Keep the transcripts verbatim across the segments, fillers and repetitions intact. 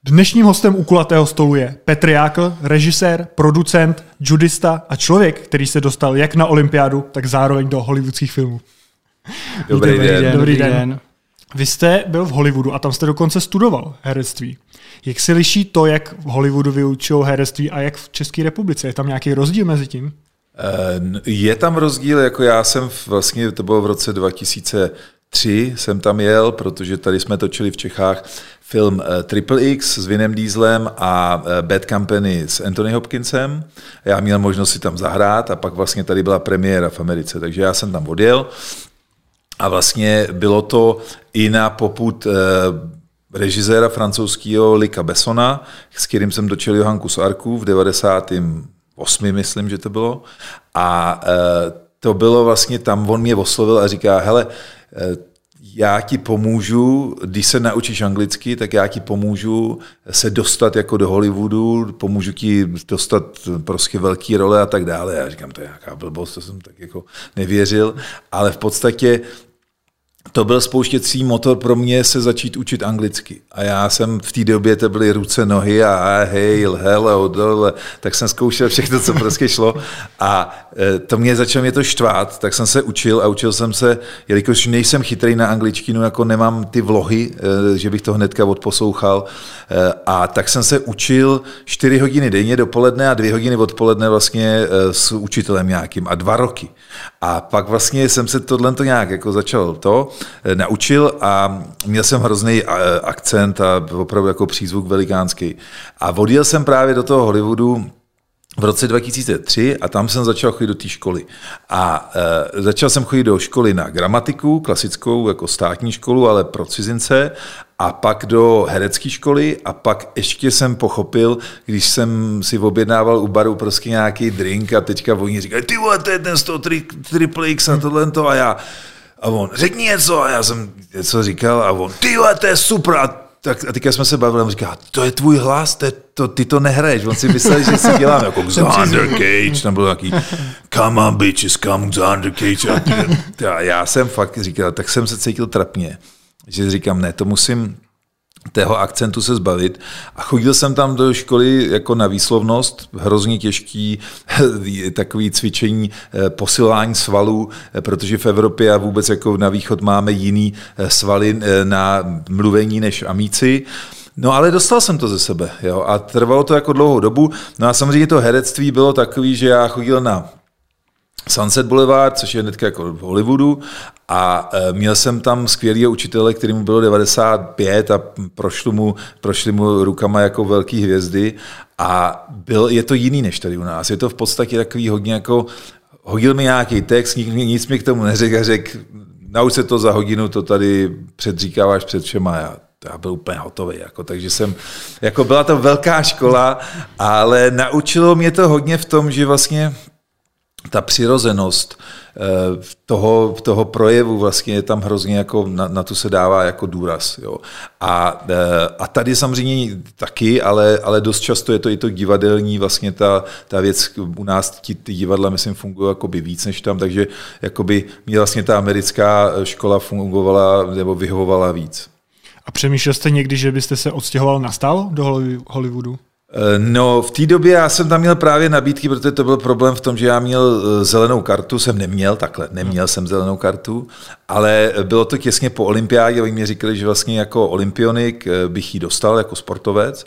Dnešním hostem u kulatého stolu je Petr Jákl, režisér, producent, judista a člověk, který se dostal jak na olympiádu, tak zároveň do hollywoodských filmů. Dobrý, Dobrý den. den. Dobrý den. den. Vy jste byl v Hollywoodu a tam jste dokonce studoval herectví. Jak se liší to, jak v Hollywoodu vyučují herectví a jak v České republice? Je tam nějaký rozdíl mezi tím? Je tam rozdíl, jako já jsem vlastně, to bylo v roce dva tisíce tři, jsem tam jel, protože tady jsme točili v Čechách film Triple X s Vinem Dieselem a Bad Company s Anthony Hopkinsem. Já měl možnost si tam zahrát a pak vlastně tady byla premiéra v Americe, takže já jsem tam odjel a vlastně bylo to i na popud režiséra francouzského Luca Bessona, s kterým jsem točil Johanku z Arku v devadesátém osmém, myslím, že to bylo. A to bylo vlastně tam, on mě oslovil a říká, hele, já ti pomůžu, když se naučíš anglicky, tak já ti pomůžu se dostat jako do Hollywoodu, pomůžu ti dostat prostě velký role a tak dále. Já říkám, to je nějaká blbost, to jsem tak jako nevěřil, ale v podstatě to byl spouštěcí motor pro mě se začít učit anglicky. A já jsem v té době, to byly ruce, nohy a hej, hello, dole, tak jsem zkoušel všechno, co prostě šlo. A to mě začalo mě to štvát, tak jsem se učil a učil jsem se, jelikož nejsem chytrý na angličtinu, jako nemám ty vlohy, že bych to hnedka odposlouchal. A tak jsem se učil čtyři hodiny denně dopoledne a dvě hodiny odpoledne vlastně s učitelem nějakým a dva roky. A pak vlastně jsem se tohle to nějak jako začal to, naučil a měl jsem hrozný akcent a opravdu jako přízvuk velikánský. A odjel jsem právě do toho Hollywoodu v roce dva tisíce tři a tam jsem začal chodit do té školy. A e, začal jsem chodit do školy na gramatiku, klasickou jako státní školu, ale pro cizince, a pak do herecké školy a pak ještě jsem pochopil, když jsem si objednával u baru prostě nějaký drink a teďka oni říkají, ty vole, to je ten z toho Triple X a tohle to a já. A on, řekni něco, a já jsem něco říkal a on, ty vole, to je super. A, tak, a teďka jsme se bavili a on říká, to je tvůj hlas, to je, to, ty to nehraješ. On si myslel, že si dělám jako Xander Cage, tam byl nějaký come on bitches, come Xander Cage. A, a já jsem fakt říkal, tak jsem se cítil trapně, že říkám, ne, to musím tého akcentu se zbavit. A chodil jsem tam do školy jako na výslovnost, hrozně těžký takový cvičení, posilování svalů, protože v Evropě a vůbec jako na východ máme jiný svaly na mluvení než amíci. No ale dostal jsem to ze sebe, jo, a trvalo to jako dlouhou dobu. No a samozřejmě to herectví bylo takový, že já chodil na Sunset Boulevard, což je hnedka jako v Hollywoodu, a měl jsem tam skvělýho učitele, kterému bylo devadesát pět a prošli mu, prošli mu rukama jako velký hvězdy a byl, je to jiný než tady u nás. Je to v podstatě takový hodně jako, hodil mi nějaký text, nic mi k tomu neřekl a řekl, nauč se to za hodinu, to tady předříkáváš před všema. Já, já byl úplně hotový, jako, takže jsem, jako byla to velká škola, ale naučilo mě to hodně v tom, že vlastně ta přirozenost toho, toho projevu vlastně je tam hrozně jako na, na to se dává jako důraz. Jo. A, a tady samozřejmě taky, ale, ale dost často je to i to divadelní, vlastně ta, ta věc u nás, ty, ty divadla, myslím, fungují jakoby víc než tam, takže jakoby mě vlastně ta americká škola fungovala nebo vyhovovala víc. A přemýšlel jste někdy, že byste se odstěhoval na stálo do Hollywoodu? No, v té době já jsem tam měl právě nabídky, protože to byl problém v tom, že já měl zelenou kartu, jsem neměl, takhle, neměl jsem zelenou kartu, ale bylo to těsně po olympiádě, oni mi říkali, že vlastně jako olympionik bych ji dostal jako sportovec,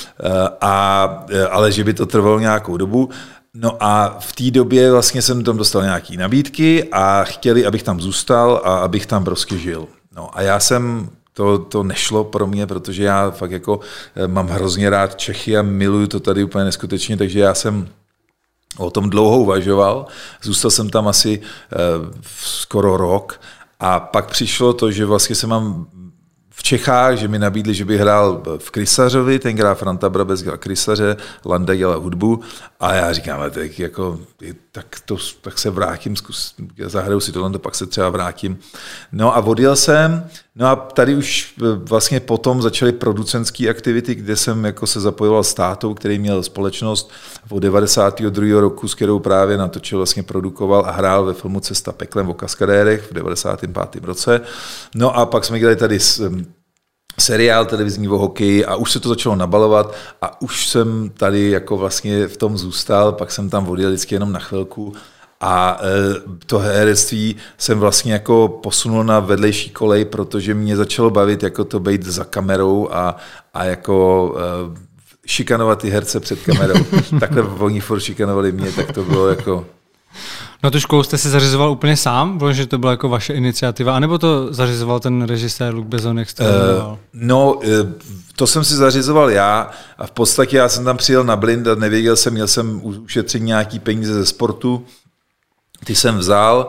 a, ale že by to trvalo nějakou dobu. No a v té době vlastně jsem tam dostal nějaké nabídky a chtěli, abych tam zůstal a abych tam prostě žil. No a já jsem To, to nešlo pro mě, protože já fakt jako mám hrozně rád Čechy a miluju to tady úplně neskutečně, takže já jsem o tom dlouho uvažoval. Zůstal jsem tam asi eh, skoro rok a pak přišlo to, že vlastně se mám v Čechách, že mi nabídli, že bych hrál v Krysařovi, tenkrát Franta Brabec dělal Krysaře, Landa dělal hudbu a já říkám, tak, jako, tak, to, tak se vrátím, zkus, zahraju si tohle, pak se třeba vrátím. No a odjel jsem, no a tady už vlastně potom začaly producentské aktivity, kde jsem jako se zapojoval s tátou, který měl společnost od devadesátého druhého roku, s kterou právě natočil, vlastně produkoval a hrál ve filmu Cesta peklem o kaskadérech v devadesátém pátém roce. No a pak jsme dělali tady s seriál televizní o hokeji a už se to začalo nabalovat a už jsem tady jako vlastně v tom zůstal, pak jsem tam odjel vždycky jenom na chvilku a to herectví jsem vlastně jako posunul na vedlejší kolej, protože mě začalo bavit jako to být za kamerou a, a jako šikanovat ty herce před kamerou. Takhle oni furt šikanovali mě, tak to bylo jako... No tu školu jste si zařizoval úplně sám? Bylo, že to byla jako vaše iniciativa? Anebo to zařizoval ten režisér Luc Besson, jak jste uh, No, to jsem si zařizoval já a v podstatě já jsem tam přijel na blind a nevěděl jsem, měl jsem ušetřit nějaký peníze ze sportu, ty jsem vzal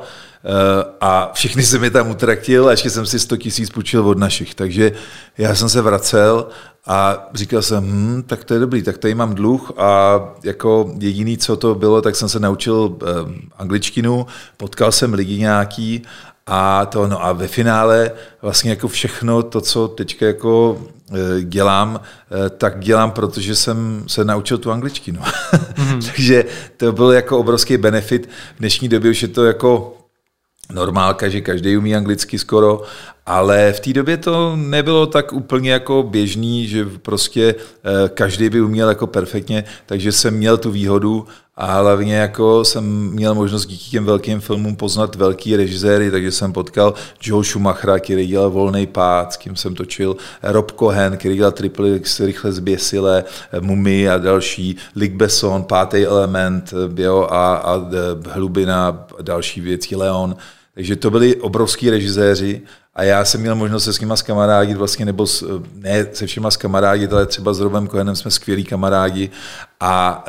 a všechny jsem mi tam utraktil a ještě jsem si sto tisíc půjčil od našich, takže já jsem se vracel a říkal jsem, hm, tak to je dobrý, tak tady mám dluh a jako jediný, co to bylo, tak jsem se naučil eh, angličtinu, potkal jsem lidi nějaký a to, no a ve finále vlastně jako všechno to, co teďka jako eh, dělám, eh, tak dělám, protože jsem se naučil tu angličtinu. Mm-hmm. Takže to byl jako obrovský benefit. V dnešní době už je to jako normálka, že každý umí anglicky skoro, ale v té době to nebylo tak úplně jako běžný, že prostě každý by uměl jako perfektně, takže jsem měl tu výhodu a hlavně jako jsem měl možnost díky těm velkým filmům poznat velký režiséry, takže jsem potkal Joel Schumachera, který dělal Volný pád, s kým jsem točil, Rob Cohen, který dělal Triple X, Rychle zběsile, Mumii a další, Luc Besson, Pátý element, jo, a, a Hlubina a další věci, Leon. Takže to byli obrovský režiséři a já jsem měl možnost se s nima skamarádit, vlastně, nebo s, ne se všema skamarádit, ale třeba s Robem Cohenem jsme skvělí kamarádi a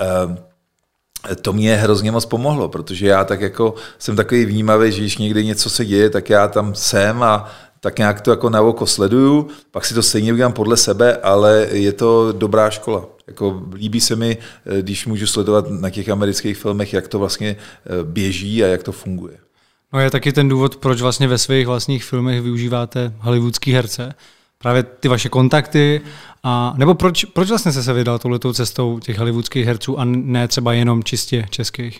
e, to mě hrozně moc pomohlo, protože já tak jako jsem takový vnímavý, že když někdy něco se děje, tak já tam jsem a tak nějak to jako na oko sleduju, pak si to stejně udělám podle sebe, ale je to dobrá škola. Jako líbí se mi, když můžu sledovat na těch amerických filmech, jak to vlastně běží a jak to funguje. No je taky ten důvod, proč vlastně ve svých vlastních filmech využíváte hollywoodský herce. Právě ty vaše kontakty, a, nebo proč, proč vlastně jste se vydal touhletou cestou těch hollywoodských herců a ne třeba jenom čistě českých?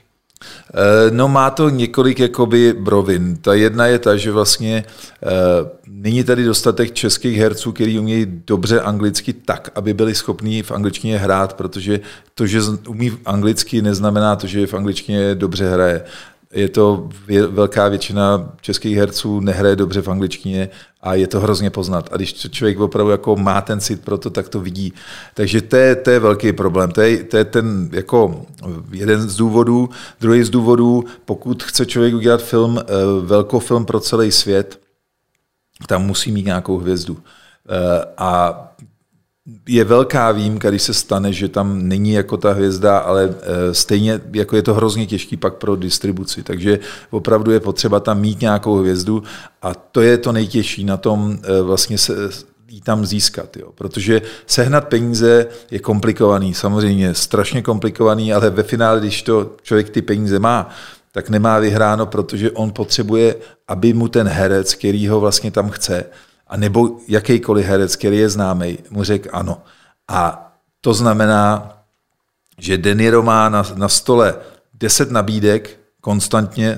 No má to několik jakoby rovin. Ta jedna je ta, že vlastně uh, není tady dostatek českých herců, kteří umějí dobře anglicky tak, aby byli schopní v angličtině hrát, protože to, že umí anglicky, neznamená to, že v angličtině dobře hraje. Je to velká většina českých herců nehraje dobře v angličtině a je to hrozně poznat. A když člověk opravdu jako má ten cit pro to, tak to vidí. Takže to je, to je velký problém. To je, to je ten jako jeden z důvodů. Druhý z důvodů, pokud chce člověk udělat film, velkou film pro celý svět, tam musí mít nějakou hvězdu. A je velká výjimka, když se stane, že tam není jako ta hvězda, ale stejně jako je to hrozně těžký pak pro distribuci, takže opravdu je potřeba tam mít nějakou hvězdu a to je to nejtěžší na tom vlastně se jí tam získat, jo. Protože sehnat peníze je komplikovaný, samozřejmě strašně komplikovaný, ale ve finále, když to člověk ty peníze má, tak nemá vyhráno, protože on potřebuje, aby mu ten herec, který ho vlastně tam chce, a nebo jakýkoliv herec, který je známý, mu řekl ano. A to znamená, že De Niro má na, na stole deset nabídek konstantně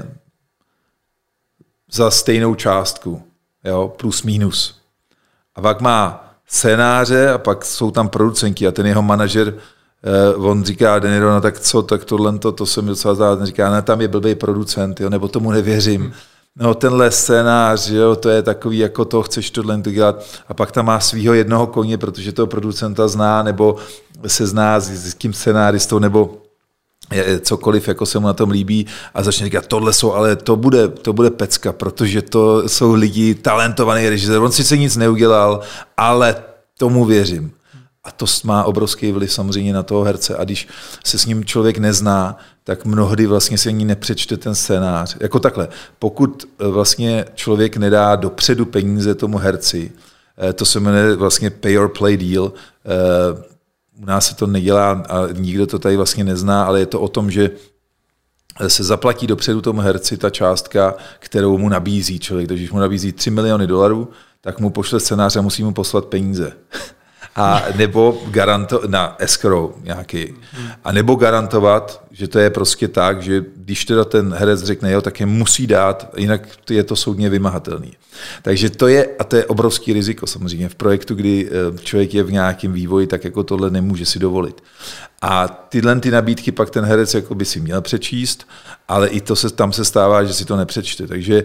za stejnou částku, jo, plus minus. A pak má scénáře a pak jsou tam producenti a ten jeho manažer, eh, on říká De Niro, no tak co, tak tohle, to, to se mi docela zdá, říká, ne, tam je blbej producent, jo, nebo tomu nevěřím. Hmm. No tenhle scénář, jo, to je takový, jako to chceš tohle dělat a pak tam má svýho jednoho koně, protože toho producenta zná, nebo se zná s, s tím scenáristou, nebo cokoliv, jako se mu na tom líbí a začne říkat, tohle jsou, ale to bude, to bude pecka, protože to jsou lidi, talentovaný režisér, on sice nic neudělal, ale tomu věřím. A to má obrovský vliv samozřejmě na toho herce. A když se s ním člověk nezná, tak mnohdy vlastně si ani nepřečte ten scénář. Jako takhle, pokud vlastně člověk nedá dopředu peníze tomu herci, to se jmenuje vlastně pay or play deal, u nás se to nedělá a nikdo to tady vlastně nezná, ale je to o tom, že se zaplatí dopředu tomu herci ta částka, kterou mu nabízí člověk. Takže když mu nabízí tři miliony dolarů, tak mu pošle scénář a musí mu poslat peníze. A nebo garanto, na escrow nějaký. A nebo garantovat, že to je prostě tak, že když teda ten herec řekne jo, tak je musí dát, jinak je to soudně vymahatelný. Takže to je, a to je obrovský riziko samozřejmě v projektu, kdy člověk je v nějakém vývoji, tak jako tohle nemůže si dovolit. A tyhle ty nabídky pak ten herec jako by si měl přečíst, ale i to se, tam se stává, že si to nepřečte. Takže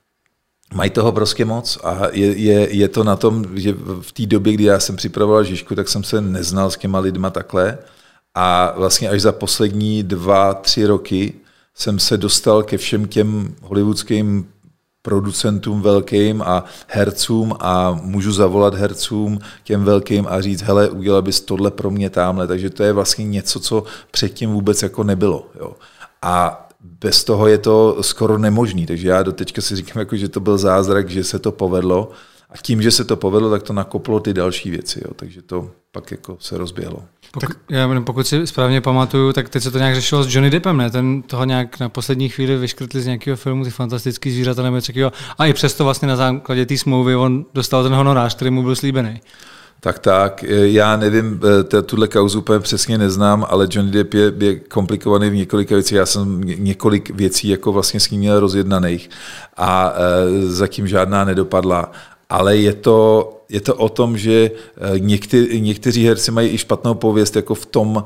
mají toho prostě moc a je, je, je to na tom, že v té době, kdy já jsem připravoval Žižku, tak jsem se neznal s těma lidma takhle a vlastně až za poslední dva, tři roky jsem se dostal ke všem těm hollywoodským producentům velkým a hercům a můžu zavolat hercům těm velkým a říct, hele, udělal bys tohle pro mě támhle, takže to je vlastně něco, co předtím vůbec jako nebylo. Jo. A bez toho je to skoro nemožný, takže já do teďka si říkám, jako, že to byl zázrak, že se to povedlo a tím, že se to povedlo, tak to nakoplo ty další věci, jo. Takže to pak jako se rozběhlo. Pokud, já, pokud si správně pamatuju, tak teď se to nějak řešilo s Johnny Deppem, ne? Ten toho nějak na poslední chvíli vyškrtli z nějakého filmu, ty fantastický zvířata nebo něco. A i přesto vlastně na základě té smlouvy on dostal ten honorář, který mu byl slíbený. Tak tak, já nevím, tuhle kauzu úplně přesně neznám, ale Johnny Depp je, je komplikovaný v několika věcí. Já jsem několik věcí jako vlastně s ním měl rozjednaných a zatím žádná nedopadla. Ale je to, je to o tom, že někteří, někteří herci mají i špatnou pověst jako v tom,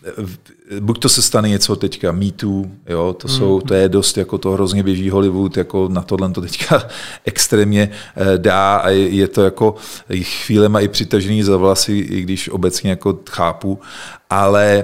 buď to se stane něco teďka, Me Too, jo, to, jsou, to je dost, jako to hrozně běží Hollywood, jako na tohle to teďka extrémně dá a je, je to jako chvílema i přitažený za vlasy, i když obecně jako chápu, ale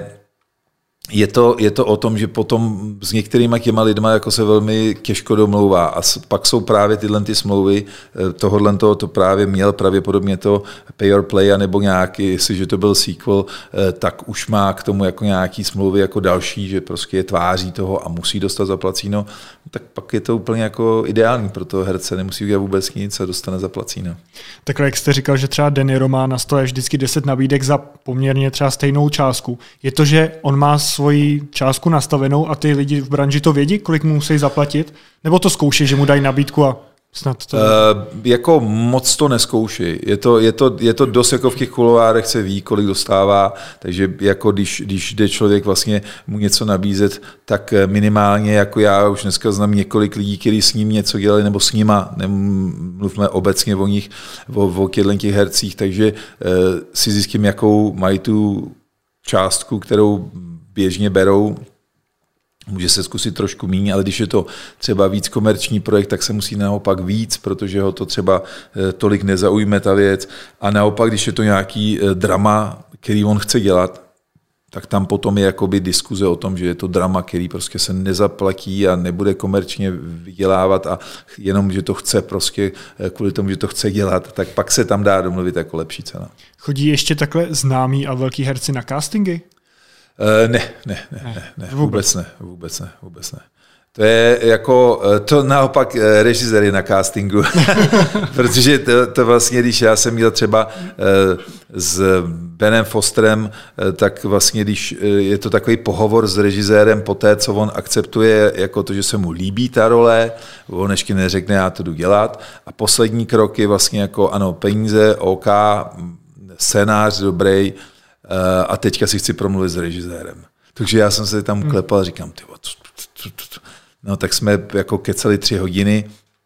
Je to, je to o tom, že potom s některýma těma lidma jako se velmi těžko domlouvá a pak jsou právě tyhle ty smlouvy, tohohle toho to právě měl pravděpodobně to pay or play, anebo nějaký, jestliže to byl sequel, tak už má k tomu jako nějaký smlouvy jako další, že prostě je tváří toho a musí dostat zaplacíno, tak pak je to úplně jako ideální pro toho herce, nemusí udělat vůbec nic a dostane zaplacíno. Takhle, jak jste říkal, že třeba De Niro má na stole vždycky deset nabídek za poměrně třeba stejnou částku. Je to, že on má svoji částku nastavenou a ty lidi v branži to vědí, kolik mu musí zaplatit? Nebo to zkouší, že mu dají nabídku a snad to... Uh, jako moc to neskouší. Je to, je, to, je to dost jako v těch kuloárech se ví, kolik dostává, takže jako když, když jde člověk vlastně mu něco nabízet, tak minimálně, jako já už dneska znám několik lidí, kteří s ním něco dělali, nebo s nima, mluvme obecně o nich, o, o těch hercích, takže uh, si zjistím, jakou mají tu částku, kterou běžně berou. Může se zkusit trošku míň, ale když je to třeba víc komerční projekt, tak se musí naopak víc, protože ho to třeba tolik nezaujme ta věc. A naopak, když je to nějaký drama, který on chce dělat, tak tam potom je jakoby diskuze o tom, že je to drama, který prostě se nezaplatí a nebude komerčně vydělávat a jenom, že to chce prostě kvůli tomu, že to chce dělat, tak pak se tam dá domluvit jako lepší cena. Chodí ještě takhle známí a velký herci na castingy? Uh, ne, ne, ne, ne, ne, vůbec ne, vůbec ne, vůbec ne. To je jako, to naopak režiséry na castingu, protože to, to vlastně, když já jsem měl třeba s Benem Fosterem, tak vlastně, když je to takový pohovor s režisérem po té, co on akceptuje, jako to, že se mu líbí ta role, on ještě neřekne, já to jdu dělat, a poslední krok je vlastně jako, ano, peníze, OK, scénář dobrý, a teďka si chci promluvit s režisérem. Takže já jsem se tam klepal a říkám, ty, no tak jsme jako kecali tři hodiny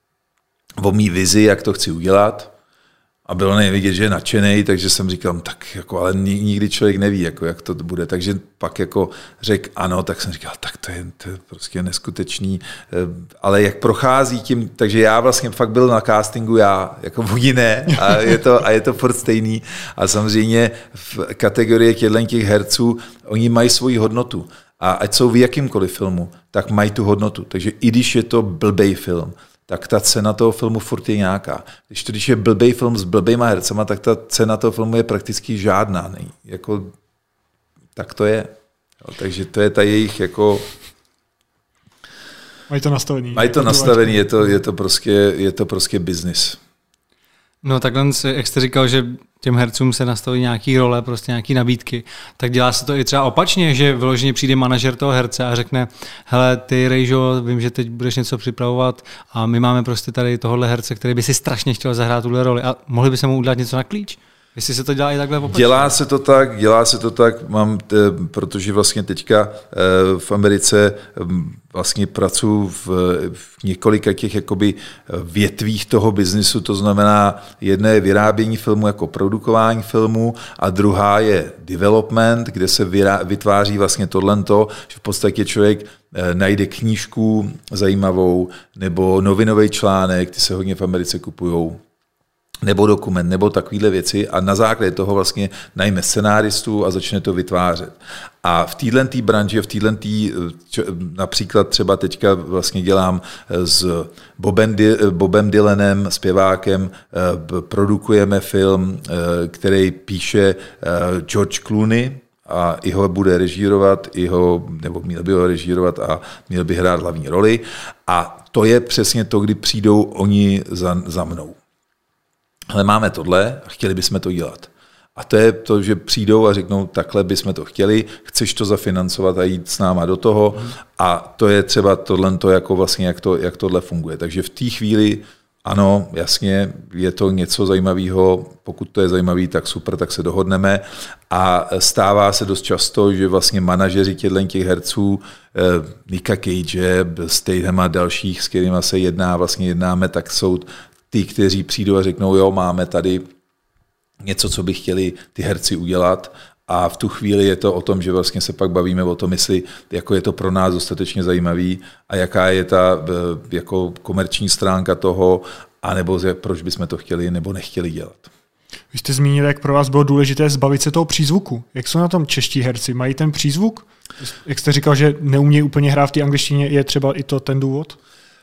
o mý vizi, jak to chci udělat, a bylo nevidět, že je nadšenej, takže jsem říkal, tak jako, ale nikdy člověk neví, jako, jak to bude. Takže pak jako řekl ano, tak jsem říkal, tak to je, to je prostě neskutečný. Ale jak prochází tím, takže já vlastně fakt byl na castingu, já jako jiné a je to, a je to furt stejný. A samozřejmě v kategorii těch herců, oni mají svoji hodnotu. A ať jsou v jakýmkoliv filmu, tak mají tu hodnotu. Takže i když je to blbej film, tak ta cena toho filmu furt je nějaká. Když to, když je blbej film s blbejma hercema, tak ta cena toho filmu je prakticky žádná. Ne? Jako, tak to je. Jo, takže to je ta jejich jako... Mají to nastavený. Mají to nastavený, je to, je to prostě, je to prostě business. No takhle, jak jste říkal, že těm hercům se nastaví nějaký role, prostě nějaký nabídky, tak dělá se to i třeba opačně, že vyloženě přijde manažer toho herce a řekne, hele, ty Rejžo, vím, že teď budeš něco připravovat a my máme prostě tady tohohle herce, který by si strašně chtěl zahrát tuhle roli a mohli by se mu udělat něco na klíč? Jestli se to dělá i takhle opačně. Dělá se to tak, dělá se to tak, mám, t, protože vlastně teďka v Americe vlastně pracuji v, v několika těch jakoby větvích toho biznisu, to znamená, jedno je vyrábění filmu jako produkování filmu a druhá je development, kde se vyrá, vytváří vlastně tohleto, že v podstatě člověk najde knížku zajímavou nebo novinový článek, ty se hodně v Americe kupujou, nebo dokument, nebo takovéhle věci a na základě toho vlastně najme scenáristů a začne to vytvářet. A v této branži, v této například třeba teďka vlastně dělám s Bobem, Bobem Dylanem, zpěvákem, produkujeme film, který píše George Clooney, a i ho bude režírovat, i ho, nebo měl by ho režírovat a měl by hrát hlavní roli. A to je přesně to, kdy přijdou oni za, za mnou. Ale máme tohle a chtěli bychom to dělat. A to je to, že přijdou a řeknou, takhle bychom to chtěli, chceš to zafinancovat a jít s náma do toho. A to je třeba tohle, jako vlastně, jak, to, jak tohle funguje. Takže v té chvíli, ano, jasně, je to něco zajímavého, pokud to je zajímavý, tak super, tak se dohodneme. A stává se dost často, že vlastně manažeři těchto těch herců, eh, Nicka Cage, Statham a dalších, s kterými se jedná, vlastně jednáme, tak jsou ty, kteří přijdou a řeknou, jo, máme tady něco, co by chtěli ty herci udělat a v tu chvíli je to o tom, že vlastně se pak bavíme o tom, jestli jako je to pro nás dostatečně zajímavý a jaká je ta jako komerční stránka toho, anebo proč bychom to chtěli nebo nechtěli dělat. Vy jste zmínil, jak pro vás bylo důležité zbavit se toho přízvuku. Jak jsou na tom čeští herci? Mají ten přízvuk? Jak jste říkal, že neumějí úplně hrát v té angličtině, je třeba i to ten důvod?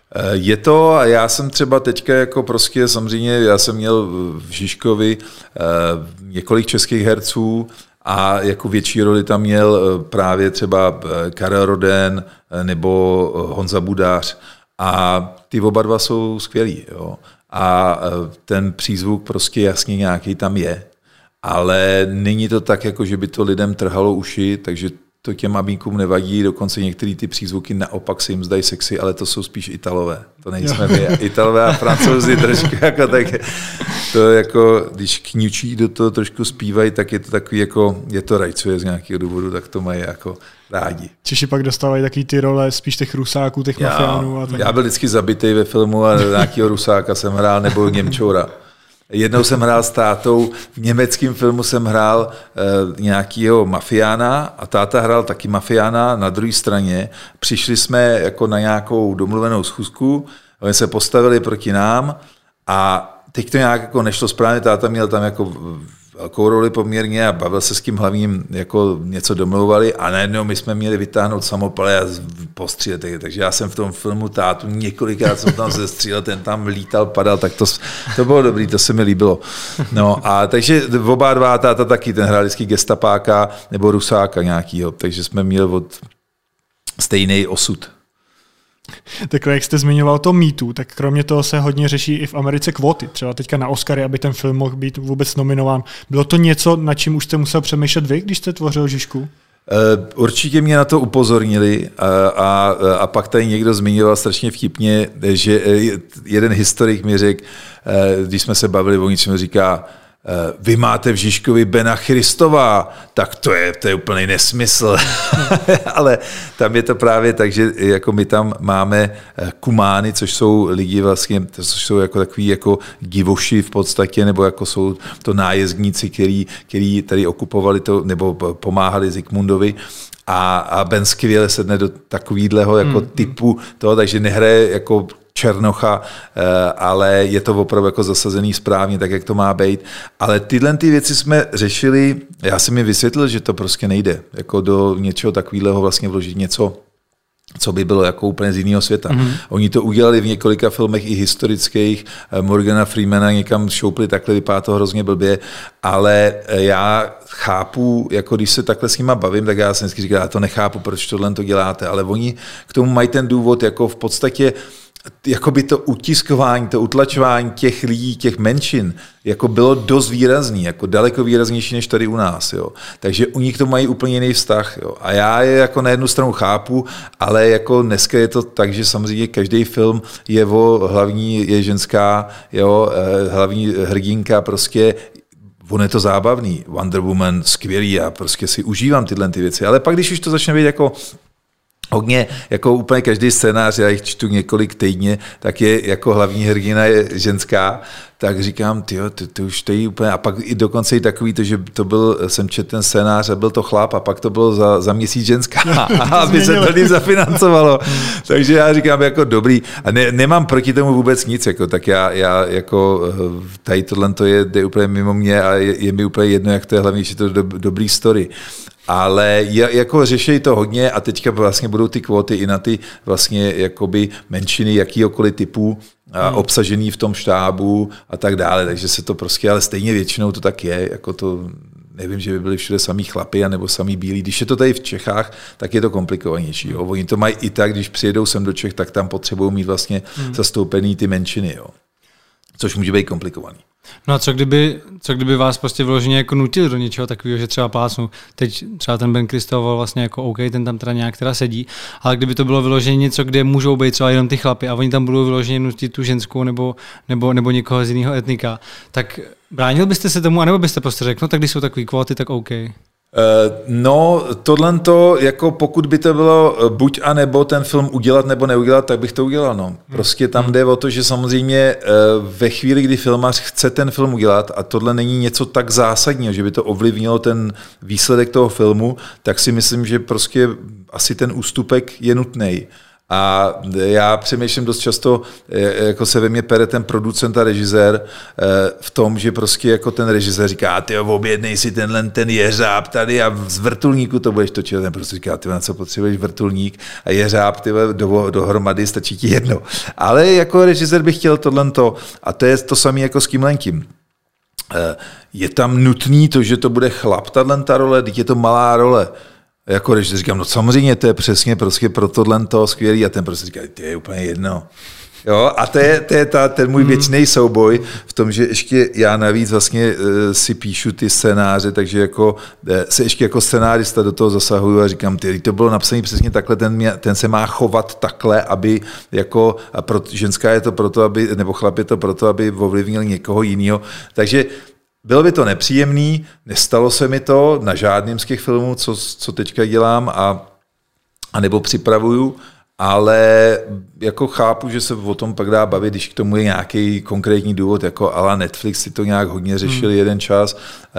Je to, a já jsem třeba teďka jako prostě samozřejmě, já jsem měl v Žižkovi několik českých herců a jako větší roli tam měl právě třeba Karel Roden nebo Honza Budář a ty oba dva jsou skvělí. Jo. A ten přízvuk prostě jasně nějaký tam je, ale není to tak, jako že by to lidem trhalo uši, takže to těm amíkům nevadí, dokonce některé ty přízvuky naopak se jim zdají sexy, ale to jsou spíš Italové. To nejsme my. Italové a Francouzi trošku jako tak, to jako, když kňučí do toho trošku zpívají, tak je to takový jako, je to rajcuje z nějakého důvodu, tak to mají jako rádi. Češi pak dostávají takový ty role spíš těch rusáků, těch já, mafiánů. A tak. Já byl vždycky zabitý ve filmu a nějakého rusáka jsem hrál, nebo Němčoura. Jednou jsem hrál s tátou, v německém filmu jsem hrál e, nějakého mafiána a táta hrál taky mafiána na druhé straně. Přišli jsme jako na nějakou domluvenou schůzku, oni se postavili proti nám a teď to nějak jako nešlo správně, táta měl tam jako velkou roli poměrně a bavil se s tím hlavním, jako něco domlouvali a najednou my jsme měli vytáhnout samopaly a postřílet. Takže já jsem v tom filmu tátu několikrát jsem tam zestřílel, ten tam lítal, padal, tak to, to bylo dobrý, to se mi líbilo. No a takže oba dva táta taky, ten hrál vždycky gestapáka nebo rusáka nějakýho, takže jsme měli od stejný osud. Takhle, jak jste zmiňoval to mýtu, tak kromě toho se hodně řeší i v Americe kvóty. Třeba teďka na Oscary, aby ten film mohl být vůbec nominován. Bylo to něco, nad čím už jste musel přemýšlet vy, když jste tvořil Žižku? Určitě mě na to upozornili a, a, a pak tady někdo zmiňoval strašně vtipně, že jeden historik mi řekl, když jsme se bavili o něčem, říká, vy máte v Žižkovi Bena Christova, tak to je, to je úplný nesmysl. Ale tam je to právě tak, že jako my tam máme kumány, což jsou lidi vlastně, což jsou jako takový jako divoši v podstatě, nebo jako jsou to nájezdníci, který, který tady okupovali to, nebo pomáhali Zikmundovi. A, a Ben skvěle sedne do takovýhleho jako hmm. typu toho, takže nehraje jako černocha, ale je to opravdu jako zasazený správně, tak jak to má být. Ale tyhle ty věci jsme řešili, já jsem mi vysvětlil, že to prostě nejde. Jako do něčeho takového vlastně vložit něco, co by bylo jako úplně z jiného světa. Mm-hmm. Oni to udělali v několika filmech i historických, Morgana Freemana někam šoupli, takhle vypadá to hrozně blbě, ale já chápu, jako když se takhle s nima bavím, tak já jsem vždycky říkal, já to nechápu, proč tohle to děláte, ale oni k tomu mají ten důvod, jako v podstatě jakoby to utiskování, to utlačování těch lidí, těch menšin, jako bylo dost výrazný, jako daleko výraznější než tady u nás. Jo. Takže u nich to mají úplně jiný vztah. Jo. A já je jako na jednu stranu chápu, ale jako dneska je to tak, že samozřejmě každý film je o hlavní, je ženská, jo, hlavní hrdinka prostě on je to zábavný, Wonder Woman skvělý, já prostě si užívám tyhle ty věci, ale pak, když už to začne být jako hodně, jako úplně každý scénář, já jich čtu několik týdně, tak je jako hlavní hrdina je ženská, tak říkám, tyjo, ty, ty už to je úplně, a pak i dokonce i takový to, že to byl, jsem četl ten scénář a byl to chlap a pak to bylo za, za měsíc ženská, aby se to líp zafinancovalo. Takže já říkám, jako dobrý, a ne, nemám proti tomu vůbec nic, jako, tak já, já jako tady tohle to je, je úplně mimo mě a je, je mi úplně jedno, jak to je, hlavně, že to je do, dobrý story. Ale jako řeší to hodně a teďka vlastně budou ty kvóty i na ty vlastně jakoby menšiny jakýhokoliv typu a hmm. obsažený v tom štábu a tak dále, takže se to prostě, ale stejně většinou to tak je, jako to, nevím, že by byli všude samý chlapi anebo samý bílí. Když je to tady v Čechách, tak je to komplikovanější. Jo. Oni to mají i tak, když přijedou sem do Čech, tak tam potřebují mít vlastně hmm. zastoupený ty menšiny, jo. Což může být komplikovaný. No a co kdyby, co kdyby vás prostě vyloženě jako nutili do něčeho takového, že třeba plácnu, teď třeba ten Ben Christoval vlastně jako OK, ten tam teda nějak teda sedí, ale kdyby to bylo vyloženě něco, kde můžou být třeba jenom ty chlapy a oni tam budou vyloženě nutit tu ženskou nebo, nebo, nebo někoho z jiného etnika, tak bránil byste se tomu, anebo byste prostě řekl, no tak když jsou takový kvóty, tak OK. No, tohle to, jako pokud by to bylo buď a nebo ten film udělat nebo neudělat, tak bych to udělal. No. Prostě tam jde o to, že samozřejmě ve chvíli, kdy filmař chce ten film udělat a tohle není něco tak zásadního, že by to ovlivnilo ten výsledek toho filmu, tak si myslím, že prostě asi ten ústupek je nutný. A já přemýšlím dost často, jako se ve mně pere ten producent a režisér v tom, že prostě jako ten režisér říká, ty objednej si tenhle ten jeřáb tady a z vrtulníku to budeš točit. Ten prostě říká, ty na co potřebuješ vrtulník a jeřáb, ty do, dohromady stačí ti jedno. Ale jako režisér bych chtěl tohleto a to je to samé jako s tímhlenkým. Je tam nutný to, že to bude chlap, tato role, teď je to malá role. Jako když říkám, no samozřejmě to je přesně prostě pro tohle to skvělý a ten prostě říká, to je úplně jedno. Jo, a to je, to je ta, ten můj věčný souboj v tom, že ještě já navíc vlastně uh, si píšu ty scénáře, takže jako uh, se ještě jako scenárista do toho zasahuju a říkám, ty, to bylo napsané přesně takhle, ten, mě, ten se má chovat takhle, aby jako, a pro, ženská je to proto, aby, nebo chlap je to proto, aby ovlivnil někoho jiného. Takže bylo by to nepříjemný, nestalo se mi to na žádným z těch filmů, co, co teďka dělám a, a nebo připravuju, ale jako chápu, že se o tom pak dá bavit, když k tomu je nějaký konkrétní důvod, jako ala Netflix si to nějak hodně řešil hmm. jeden čas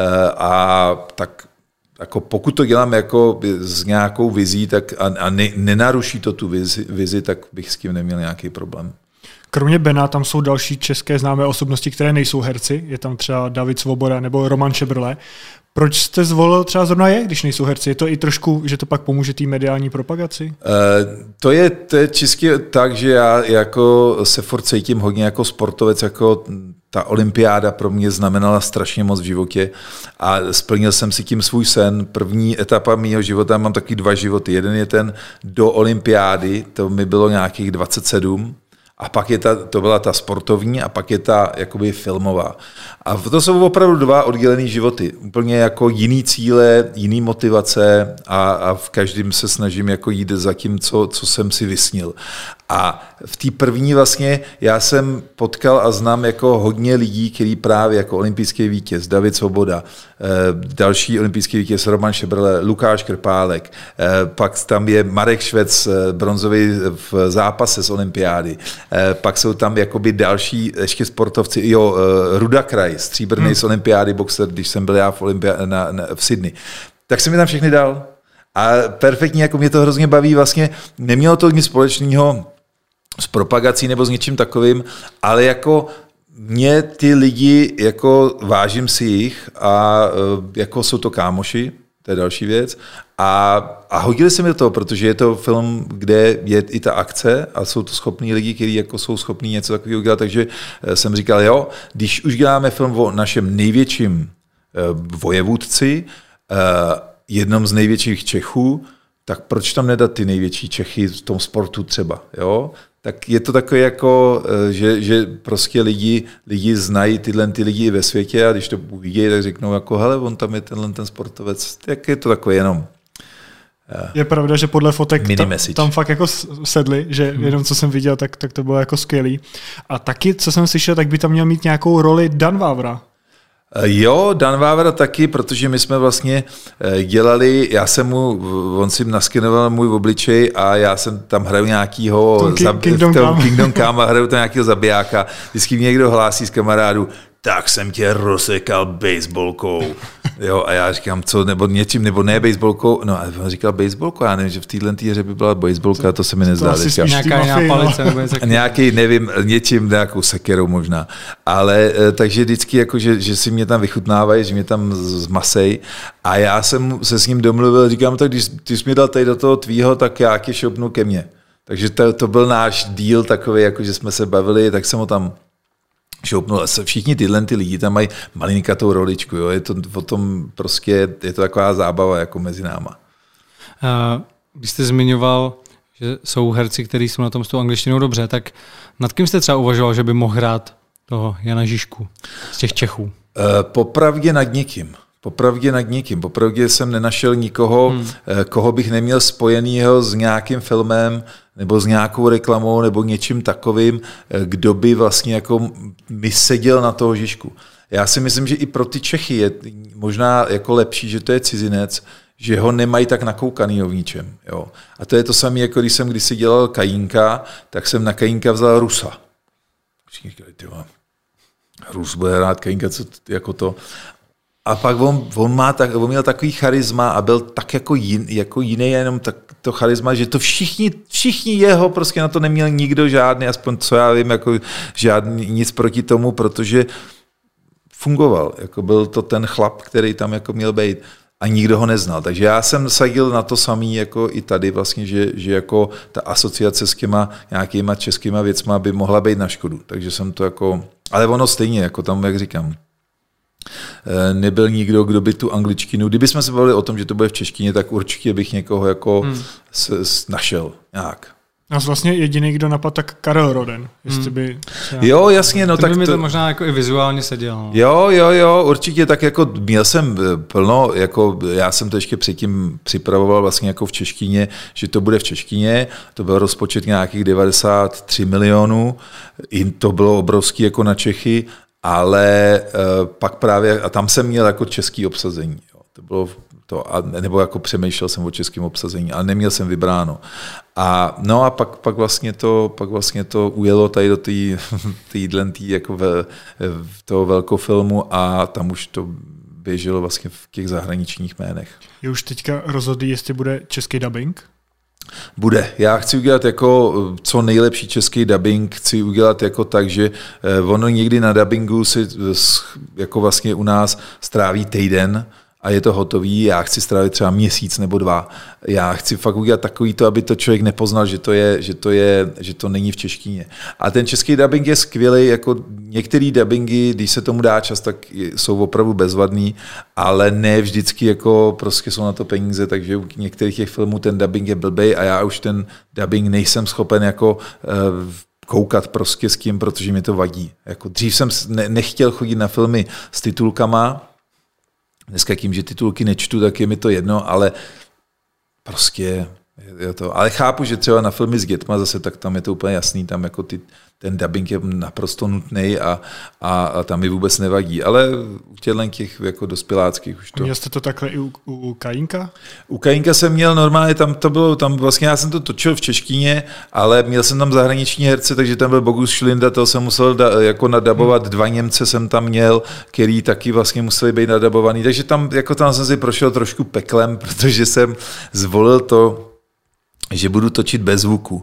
a tak jako pokud to dělám jako s nějakou vizí tak a, a ne, nenaruší to tu vizi, vizi, tak bych s tím neměl nějaký problém. Kromě Bena tam jsou další české známé osobnosti, které nejsou herci. Je tam třeba David Svoboda nebo Roman Šebrle. Proč jste zvolil třeba zrovna je, když nejsou herci? Je to i trošku, že to pak pomůže té mediální propagaci? Uh, to je, to je čistě tak, že já jako se furt cítím hodně jako sportovec, jako ta olympiáda pro mě znamenala strašně moc v životě a splnil jsem si tím svůj sen. První etapa mýho života, mám taky dva životy. Jeden je ten do olympiády, to mi bylo nějakých dvacet sedm. A pak je ta, to byla ta sportovní a pak je ta jakoby filmová. A to jsou opravdu dva oddělené životy. Úplně jako jiný cíle, jiný motivace a, a v každém se snažím jako jít za tím, co, co jsem si vysnil. A v té první vlastně já jsem potkal a znám jako hodně lidí, který právě jako olympijský vítěz, David Svoboda, další olympijský vítěz Roman Šebrle, Lukáš Krpálek, pak tam je Marek Švec, bronzový v zápase z olympiády, pak jsou tam jakoby další ještě sportovci, jo, Ruda Kraj, stříbrný hmm. z olympiády boxer, když jsem byl já v, olympiá- na, na, v Sydney. Tak jsem mi tam všechny dal. A perfektně, jako mě to hrozně baví, vlastně nemělo to nic společného s propagací nebo s něčím takovým, ale jako mě ty lidi, jako vážím si jich a jako jsou to kámoši, to je další věc, a, a hodili se mi do toho, protože je to film, kde je i ta akce a jsou to schopní lidi, kteří jako jsou schopní něco takového udělat, takže jsem říkal, jo, když už děláme film o našem největším vojevůdci, jednom z největších Čechů, tak proč tam nedat ty největší Čechy v tom sportu třeba, jo? Tak je to takové jako, že, že prostě lidi, lidi znají tyhle ty lidi ve světě a když to uvidí, tak řeknou jako, hele, on tam je tenhle ten sportovec, tak je to takové jenom. Je pravda, že podle fotek tam, tam fakt jako sedli, že hmm. jenom co jsem viděl, tak, tak to bylo jako skvělý. A taky, co jsem slyšel, tak by tam měl mít nějakou roli Dan Vávra. Jo, Dan Vávra taky, protože my jsme vlastně dělali, já jsem mu, on si naskenoval můj obličej a já jsem tam hraju nějakýho King, Kingdom, Come. Kingdom Come a hraju tam nějakýho zabijáka. Vždycky mě někdo hlásí z kamarádu, tak jsem tě rozsekal baseballkou. Jo, a já říkám, co, nebo něčím, nebo ne baseballkou. No a on říkal baseballkou, já nevím, že v téhle hře by byla baseballka, to se mi nezdá. To nějaká jiná palice. Nebo nějaký, nevím, něčím, nějakou sekerou možná. Ale takže vždycky, jako, že, že si mě tam vychutnávají, že mě tam zmasej. A já jsem se s ním domluvil, říkám, tak když ty jsi mi dal tady do toho tvýho, tak já tě šopnu ke mně. Takže to, to byl náš díl takový, jako že jsme se bavili, tak jsem ho tam šoupnul. Všichni tyhle ty lidi tam mají malinkatou roličku. Jo? Je to o tom prostě, je to taková zábava jako mezi náma. Uh, když jste zmiňoval, že jsou herci, kteří jsou na tom s tou angličtinou dobře, tak nad kým jste třeba uvažoval, že by mohl hrát toho Jana Žižku z těch Čechů? Uh, popravdě nad nikým. Popravdě nad nikým. Popravdě jsem nenašel nikoho, hmm. koho bych neměl spojenýho s nějakým filmem nebo s nějakou reklamou nebo něčím takovým, kdo by vlastně jako mi seděl na toho Žižku. Já si myslím, že i pro ty Čechy je možná jako lepší, že to je cizinec, že ho nemají tak nakoukanýho v ničem. Jo. A to je to samé, jako když jsem kdysi dělal Kajínka, tak jsem na Kajínka vzal Rusa. Všichni říkali, ty mám, Rus bude rád Kajínka, co jako to. A pak on, on, má tak, on měl takový charisma a byl tak jako, jin, jako jiný, jenom tak, to charisma, že to všichni, všichni jeho, prostě na to neměl nikdo žádný, aspoň co já vím, jako žádný, nic proti tomu, protože fungoval. Jako byl to ten chlap, který tam jako měl být a nikdo ho neznal. Takže já jsem sadil na to samý, jako i tady vlastně, že, že jako ta asociace s těma nějakýma českýma věcma by mohla být na škodu. Takže jsem to jako, ale ono stejně, jako tam, jak říkám, nebyl nikdo, kdo by tu angličtinu, kdybychom se bavili o tom, že to bude v češtině, tak určitě bych někoho jako hmm. s, s, našel nějak. Nás vlastně jediný, kdo napadl, tak Karel Roden. Jestli hmm. by třeba... Jo, jasně. No, to tak by mi to to možná jako i vizuálně seděl. No. Jo, jo, jo, určitě tak jako měl jsem plno, jako já jsem to ještě předtím připravoval vlastně jako v češtině, že to bude v češtině, to byl rozpočet nějakých devadesát tři milionů, i to bylo obrovský jako na Čechy, ale uh, pak právě, a tam jsem měl jako český obsazení. Jo. To bylo to, a, nebo jako přemýšlel jsem o českém obsazení, ale neměl jsem vybráno. A no a pak, pak, vlastně, to, pak vlastně to ujelo tady do téhle jako v, v toho velkofilmu a tam už to běželo vlastně v těch zahraničních jménech. Je už teďka rozhodlý, jestli bude český dubbing? Bude. Já chci udělat jako co nejlepší český dubbing, chci udělat jako tak, že ono někdy na dubbingu si jako vlastně u nás stráví týden a je to hotový, já chci strávit třeba měsíc nebo dva. Já chci fakt udělat takový to, aby to člověk nepoznal, že to je, že to je, že to není v češtině. A ten český dubbing je skvělý, jako některý dubbingy, když se tomu dá čas, tak jsou opravdu bezvadný, ale ne vždycky jako prostě jsou na to peníze, takže u některých těch filmů ten dubbing je blbej a já už ten dubbing nejsem schopen jako uh, koukat prostě s tím, protože mi to vadí. Jako dřív jsem ne, nechtěl chodit na filmy s titulkama. Dneska tím, že titulky nečtu, tak je mi to jedno, ale prostě je to. Ale chápu, že třeba na filmy s dětma zase, tak tam je to úplně jasný, tam jako ty, ten dubbing je naprosto nutný a, a, a tam mi vůbec nevadí. Ale u těchto těch jako dospěláckých už to... Měl jste to takhle i u, u Kajínka? U Kajínka jsem měl normálně, tam to bylo, tam vlastně já jsem to točil v češtině, ale měl jsem tam zahraniční herce, takže tam byl Bogus Šlinda, toho jsem musel da, jako nadabovat, dva Němce jsem tam měl, který taky vlastně museli být nadabovaný, takže tam, jako tam jsem si prošel trošku peklem, protože jsem zvolil to, že budu točit bez zvuku.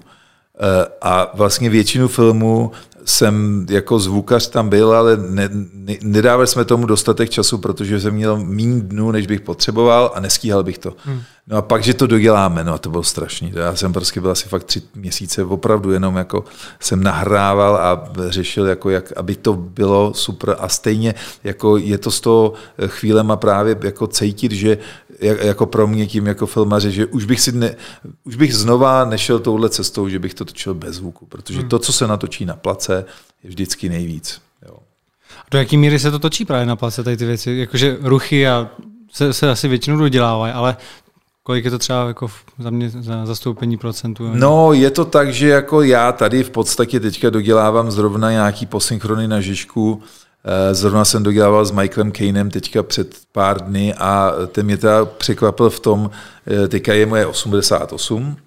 A vlastně většinu filmů jsem jako zvukař tam byl, ale ne, ne, nedávali jsme tomu dostatek času, protože jsem měl méně dnů, než bych potřeboval a nestíhal bych to. Hmm. No a pak, že to doděláme, no a to bylo strašný. Já jsem prostě byl asi fakt tři měsíce, opravdu jenom jako jsem nahrával a řešil, jako jak, aby to bylo super a stejně jako je to z toho chvílema právě jako cítit, že jako pro mě tím jako filmaře, že už bych si ne, už bych znova nešel touhle cestou, že bych to točil bez zvuku, protože hmm. to, co se natočí na place, je vždycky nejvíc. Jo. Do jaký míry se to točí právě na place, tady ty věci? Jakože ruchy a se, se asi většinou dodělávají, ale kolik je to třeba jako za mě za zastoupení procentů? No, je to tak, že jako já tady v podstatě teďka dodělávám zrovna nějaký posynchrony na Žižku, Zrovna jsem dodělával s Michaelem Caineem teďka před pár dny a ten mě teda překvapil v tom, teďka je moje osmdesát osm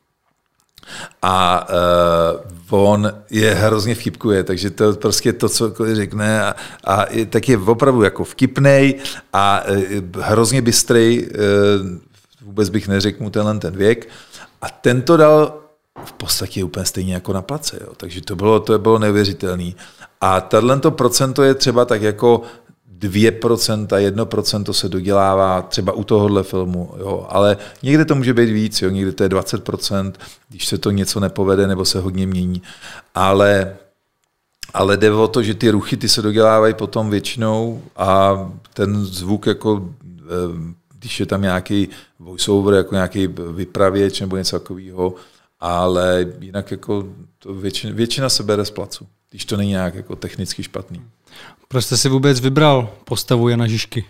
a uh, on je hrozně vtipkuje, takže to prostě to, co řekne a, a je, tak je opravdu jako vtipnej a uh, hrozně bystrej, uh, vůbec bych neřekl mu tenhle ten věk a ten to dal v podstatě úplně stejně jako na place, jo. Takže to bylo, to bylo neuvěřitelné. A tato procento je třeba tak jako dvě procenta, jedno procento se dodělává třeba u tohohle filmu, jo. Ale někde to může být víc, jo. Někde to je dvacet procent, když se to něco nepovede nebo se hodně mění. Ale, ale jde o to, že ty ruchy ty se dodělávají potom většinou a ten zvuk jako, když je tam nějaký voiceover, jako nějaký vypravěč nebo něco takového, ale jinak jako to většina, většina se bere z placu, když to není nějak jako technicky špatný. Proč jste si vůbec vybral postavu Jana Žižky?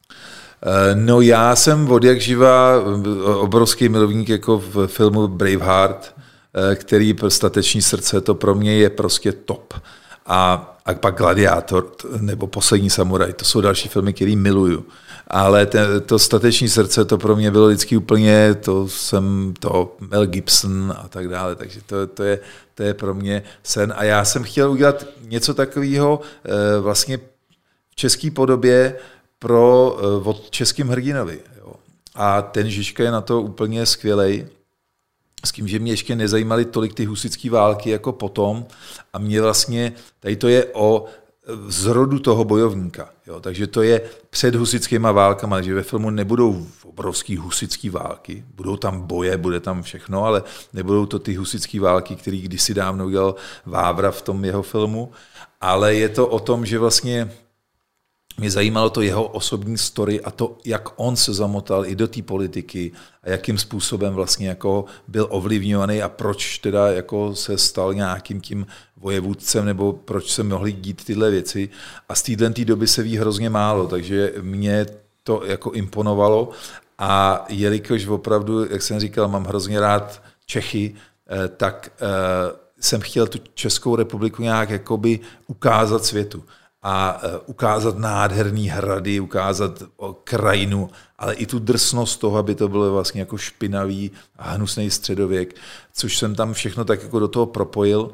No já jsem od jak živa obrovský milovník jako v filmu Braveheart, který pro Stateční srdce, to pro mě je prostě top. A, a pak Gladiátor nebo Poslední samuraj, to jsou další filmy, které miluju. Ale ten, to Stateční srdce, to pro mě bylo vždycky úplně, to jsem to Mel Gibson a tak dále, takže to, to, je, to je pro mě sen. A já jsem chtěl udělat něco takového vlastně v české podobě pro od českým hrdinovi. Jo. A ten Žižka je na to úplně skvělej. S tím, že mě ještě nezajímaly tolik ty husitské války jako potom. A mě vlastně, tady to je o zrodu toho bojovníka. Jo. Takže to je před husitskýma válkama, že ve filmu nebudou obrovský husitský války, budou tam boje, bude tam všechno, ale nebudou to ty husitské války, který kdysi dávno udělal Vávra v tom jeho filmu. Ale je to o tom, že vlastně mě zajímalo to jeho osobní story a to, jak on se zamotal i do té politiky a jakým způsobem vlastně jako byl ovlivňovaný a proč teda jako se stal nějakým tím vojevůdcem nebo proč se mohly dít tyhle věci. A z této doby se ví hrozně málo, takže mě to jako imponovalo a jelikož opravdu, jak jsem říkal, mám hrozně rád Čechy, tak jsem chtěl tu Českou republiku nějak jakoby ukázat světu. A ukázat nádherný hrady, ukázat krajinu, ale i tu drsnost toho, aby to bylo vlastně jako špinavý a hnusný středověk, což jsem tam všechno tak jako do toho propojil.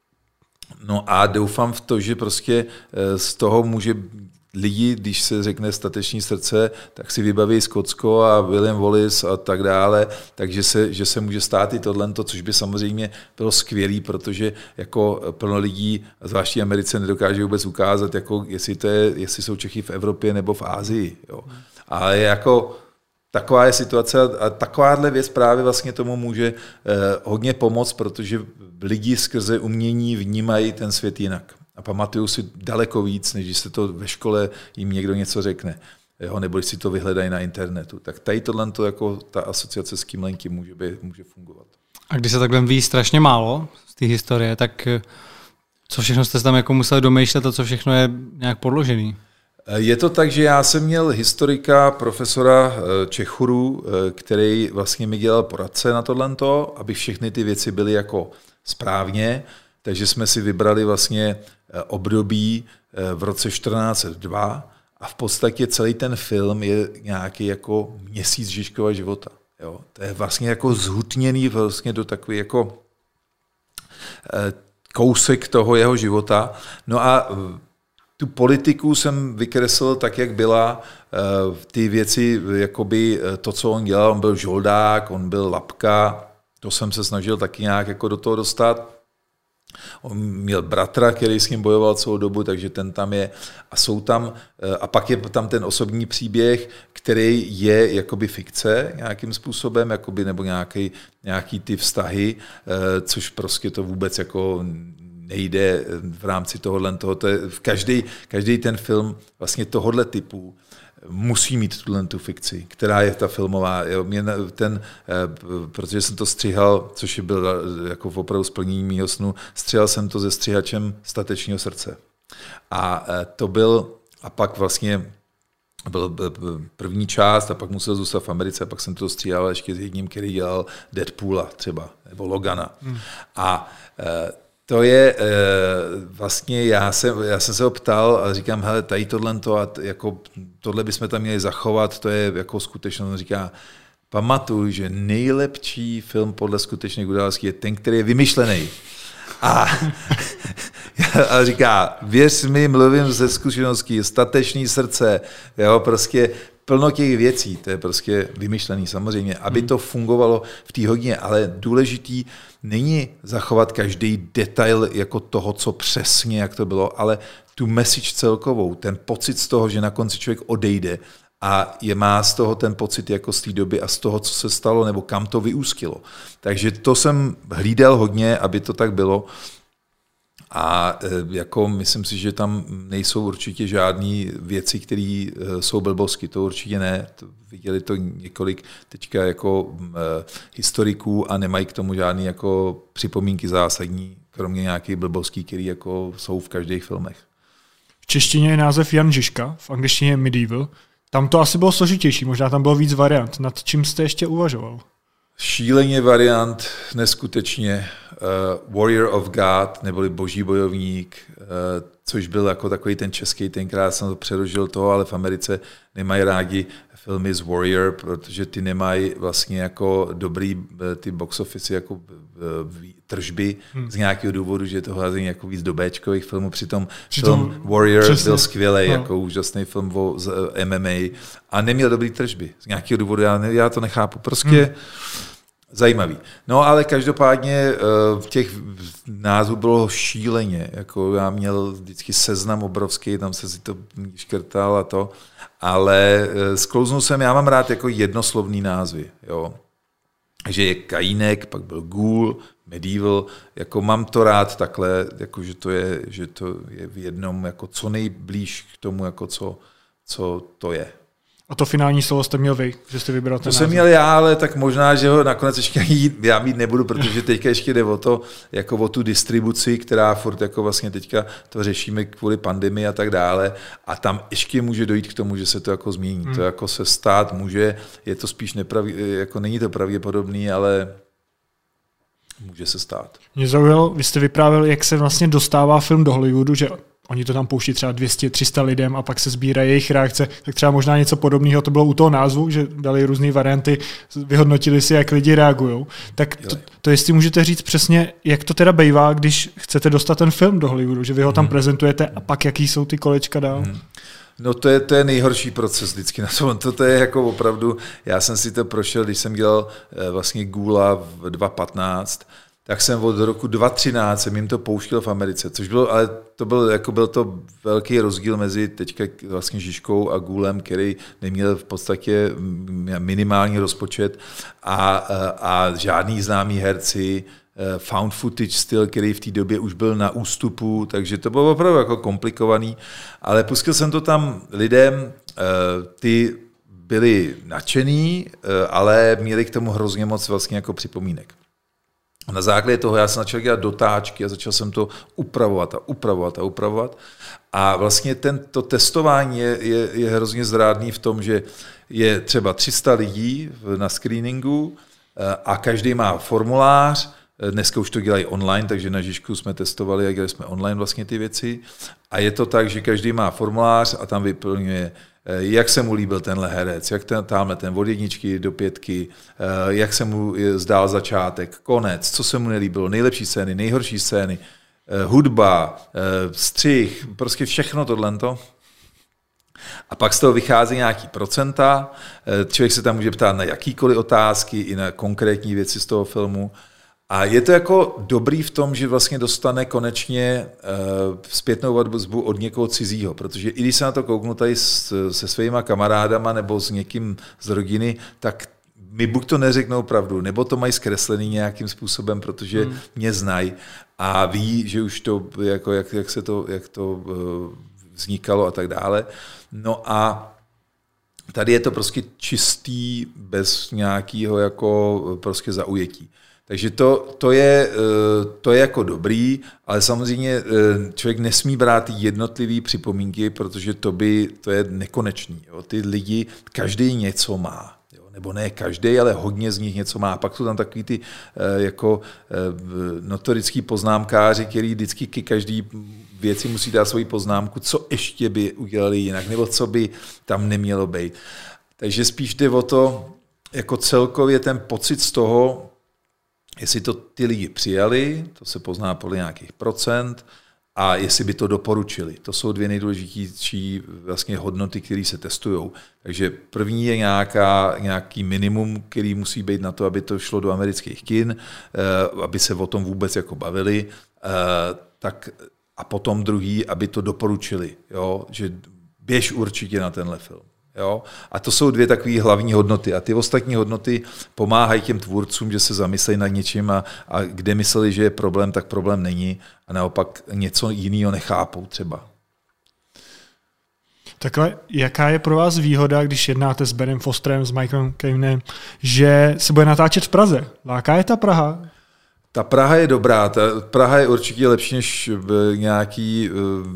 No a doufám v to, že prostě z toho může lidi, když se řekne Stateční srdce, tak si vybaví Skotsko a William Wallace a tak dále, takže se, že se může stát i tohle, což by samozřejmě bylo skvělý, protože jako plno lidí, zvláště Americe, nedokáže vůbec ukázat, jako jestli, to je, jestli jsou Čechy v Evropě nebo v Asii. Jo. Ale jako taková je situace a takováhle věc právě vlastně tomu může eh, hodně pomoct, protože lidi skrze umění vnímají ten svět jinak. A pamatuju si daleko víc, než když se to ve škole jim někdo něco řekne, jo, nebo když si to vyhledají na internetu. Tak tady tohle jako ta asociace s tímhletím může, být, může fungovat. A když se takhle ví strašně málo z té historie, tak co všechno jste tam jako museli domýšlet a co všechno je nějak podložený? Je to tak, že já jsem měl historika, profesora Čechuru, který vlastně mi dělal poradce na tohleto, aby všechny ty věci byly jako správně. Takže jsme si vybrali vlastně období v roce čtrnáct set dva a v podstatě celý ten film je nějaký jako měsíc Žižkova života. Jo? To je vlastně jako zhutněný vlastně do takový jako kousek toho jeho života. No a tu politiku jsem vykreslil tak, jak byla. Ty věci, jakoby to, co on dělal, on byl žoldák, on byl lapka, to jsem se snažil taky nějak jako do toho dostat. On měl bratra, který s ním bojoval celou dobu, takže ten tam je. A jsou tam, a pak je tam ten osobní příběh, který je jakoby fikce nějakým způsobem, jakoby, nebo nějaký, nějaký ty vztahy, což prostě to vůbec jako nejde v rámci tohohle. Toho, to je, každý, každý ten film vlastně tohohle typu musí mít tuhle tu fikci, která je ta filmová. Jo, mě ten, protože jsem to stříhal, což je byl jako opravdu splnění mýho snu, stříhal jsem to se stříhačem Statečního srdce. A to byl, a pak vlastně byl první část a pak musel zůstat v Americe a pak jsem to stříhal ještě s jedním, který dělal Deadpoola třeba, nebo Logana. Hmm. A To je e, vlastně, já jsem, já jsem se ho ptal a říkám, hele, tady tohle, to a jako, tohle bychom tam měli zachovat, to je jako skutečnost. On říká, pamatuj, že nejlepší film podle skutečných událostí je ten, který je vymyšlený. A, a říká, věř mi, mluvím ze zkušeností, statečný srdce, jo, prostě plno těch věcí, to je prostě vymyšlený samozřejmě, aby to fungovalo v té hodině, ale důležitý není zachovat každý detail jako toho, co přesně, jak to bylo, ale tu message celkovou, ten pocit z toho, že na konci člověk odejde a je má z toho ten pocit jako z té doby a z toho, co se stalo, nebo kam to vyústilo. Takže to jsem hlídal hodně, aby to tak bylo. A jako myslím si, že tam nejsou určitě žádné věci, které jsou blbosky, to určitě ne. To viděli to několik teďka jako uh, historiků a nemají k tomu žádné jako připomínky zásadní, kromě nějakých blbostí, které jako jsou v každých filmech. V češtině je název Jan Žižka, v angličtině je Medieval. Tam to asi bylo složitější, možná tam bylo víc variant. Nad čím jste ještě uvažoval? Šíleně variant, neskutečně. Uh, Warrior of God, neboli Boží bojovník, uh, což byl jako takový ten český, tenkrát jsem to přeložil toho, ale v Americe nemají rádi filmy z Warrior, protože ty nemají vlastně jako dobrý ty box office jako tržby hmm. z nějakého důvodu, že je to házení jako víc do béčkových filmů, přitom, přitom film Warrior přesně. Byl skvělý, no. Jako úžasný film o z M M A a neměl dobrý tržby. Z nějakého důvodu já, ne, já to nechápu. Prostě hmm. zajímavý. No ale každopádně v těch názvů bylo šíleně. Jako já měl vždycky seznam obrovský, tam se si to škrtal a to, ale sklouznul jsem, já mám rád jako jednoslovný názvy. Jo. Že je Kajínek, pak byl Ghoul, Medieval, jako mám to rád takhle, jako že to je, že to je v jednom jako co nejblíž k tomu, jako co, co to je. A to finální slovo jste měl vy, že jste vybral ten To jsem měl já, ale tak možná, že ho nakonec ještě jít, já mít nebudu, protože teďka ještě jde o to, jako o tu distribuci, která furt jako vlastně teďka to řešíme kvůli pandemii a tak dále. A tam ještě může dojít k tomu, že se to jako změní. Hmm. To jako se stát může, je to spíš nepravý, jako není to pravděpodobný, ale může se stát. Mě zaujalo, vy jste vyprávěl, jak se vlastně dostává film do Hollywoodu, že oni to tam pouští třeba dvě stě tři sta lidem a pak se sbírají jejich reakce, tak třeba možná něco podobného to bylo u toho názvu, že dali různé varianty, vyhodnotili si, jak lidi reagují. Tak to, to jestli můžete říct přesně, jak to teda bývá, když chcete dostat ten film do Hollywoodu, že vy ho tam hmm. prezentujete a pak jaký jsou ty kolečka dál? Hmm. No to je, to je nejhorší proces vždycky na tom. To, to je jako opravdu, já jsem si to prošel, když jsem dělal vlastně Ghula v dva tisíce patnáct, tak jsem od roku dva tisíce třináct jsem jim to pouštěl v Americe, což bylo, ale to byl, jako byl to velký rozdíl mezi teďka vlastně Žižkou a Ghoulem, který neměl v podstatě minimální rozpočet a, a, a žádný známý herci, found footage styl, který v té době už byl na ústupu, takže to bylo opravdu jako komplikovaný, ale pustil jsem to tam lidem, ty byli nadšený, ale měli k tomu hrozně moc vlastně jako připomínek. A na základě toho já jsem začal dělat dotáčky a začal jsem to upravovat a upravovat a upravovat. A vlastně tento testování je, je, je hrozně zrádný v tom, že je třeba tři sta lidí na screeningu a každý má formulář. Dneska už to dělají online, takže na Žižku jsme testovali a dělali jsme online vlastně ty věci. A je to tak, že každý má formulář a tam vyplňuje, jak se mu líbil tenhle herec, jak ten, tamhle ten od jedničky do pětky, jak se mu zdál začátek, konec, co se mu nelíbilo, nejlepší scény, nejhorší scény, hudba, střih, prostě všechno tohleto. A pak z toho vychází nějaký procenta, člověk se tam může ptát na jakýkoliv otázky i na konkrétní věci z toho filmu. A je to jako dobrý v tom, že vlastně dostane konečně uh, zpětnou vazbu od někoho cizího, protože i když se na to kouknu tady s, se svýma kamarádama nebo s někým z rodiny, tak mi buď to neřeknou pravdu, nebo to mají zkreslený nějakým způsobem, protože hmm. mě znají a ví, že už to, jako jak, jak se to, jak to uh, vznikalo a tak dále. No a tady je to prostě čistý, bez nějakého jako prostě zaujetí. Takže to, to, je, to je jako dobrý, ale samozřejmě člověk nesmí brát jednotlivý připomínky, protože to, by, to je nekonečný. Jo. Ty lidi, každý něco má. Jo. nebo ne každý, ale hodně z nich něco má. Pak jsou tam takový ty jako notorický poznámkáři, který vždycky k každý věci musí dát svoji poznámku, co ještě by udělali jinak, nebo co by tam nemělo být. Takže spíš jde o to, jako celkově ten pocit z toho, jestli to ty lidi přijali, to se pozná podle nějakých procent, a jestli by to doporučili. To jsou dvě nejdůležitější vlastně hodnoty, které se testují. Takže první je nějaká, nějaký minimum, který musí být na to, aby to šlo do amerických kin, aby se o tom vůbec jako bavili, tak a potom druhý, aby to doporučili, jo? Že běž určitě na tenhle film. Jo? A to jsou dvě takové hlavní hodnoty. A ty ostatní hodnoty pomáhají těm tvůrcům, že se zamyslejí nad něčím a, a kde mysleli, že je problém, tak problém není. A naopak něco jiného nechápou třeba. Takhle, jaká je pro vás výhoda, když jednáte s Benem Fosterem, s Michaelem Caineem, že se bude natáčet v Praze? Láká je ta Praha? Ta Praha je dobrá, ta Praha je určitě lepší než nějaký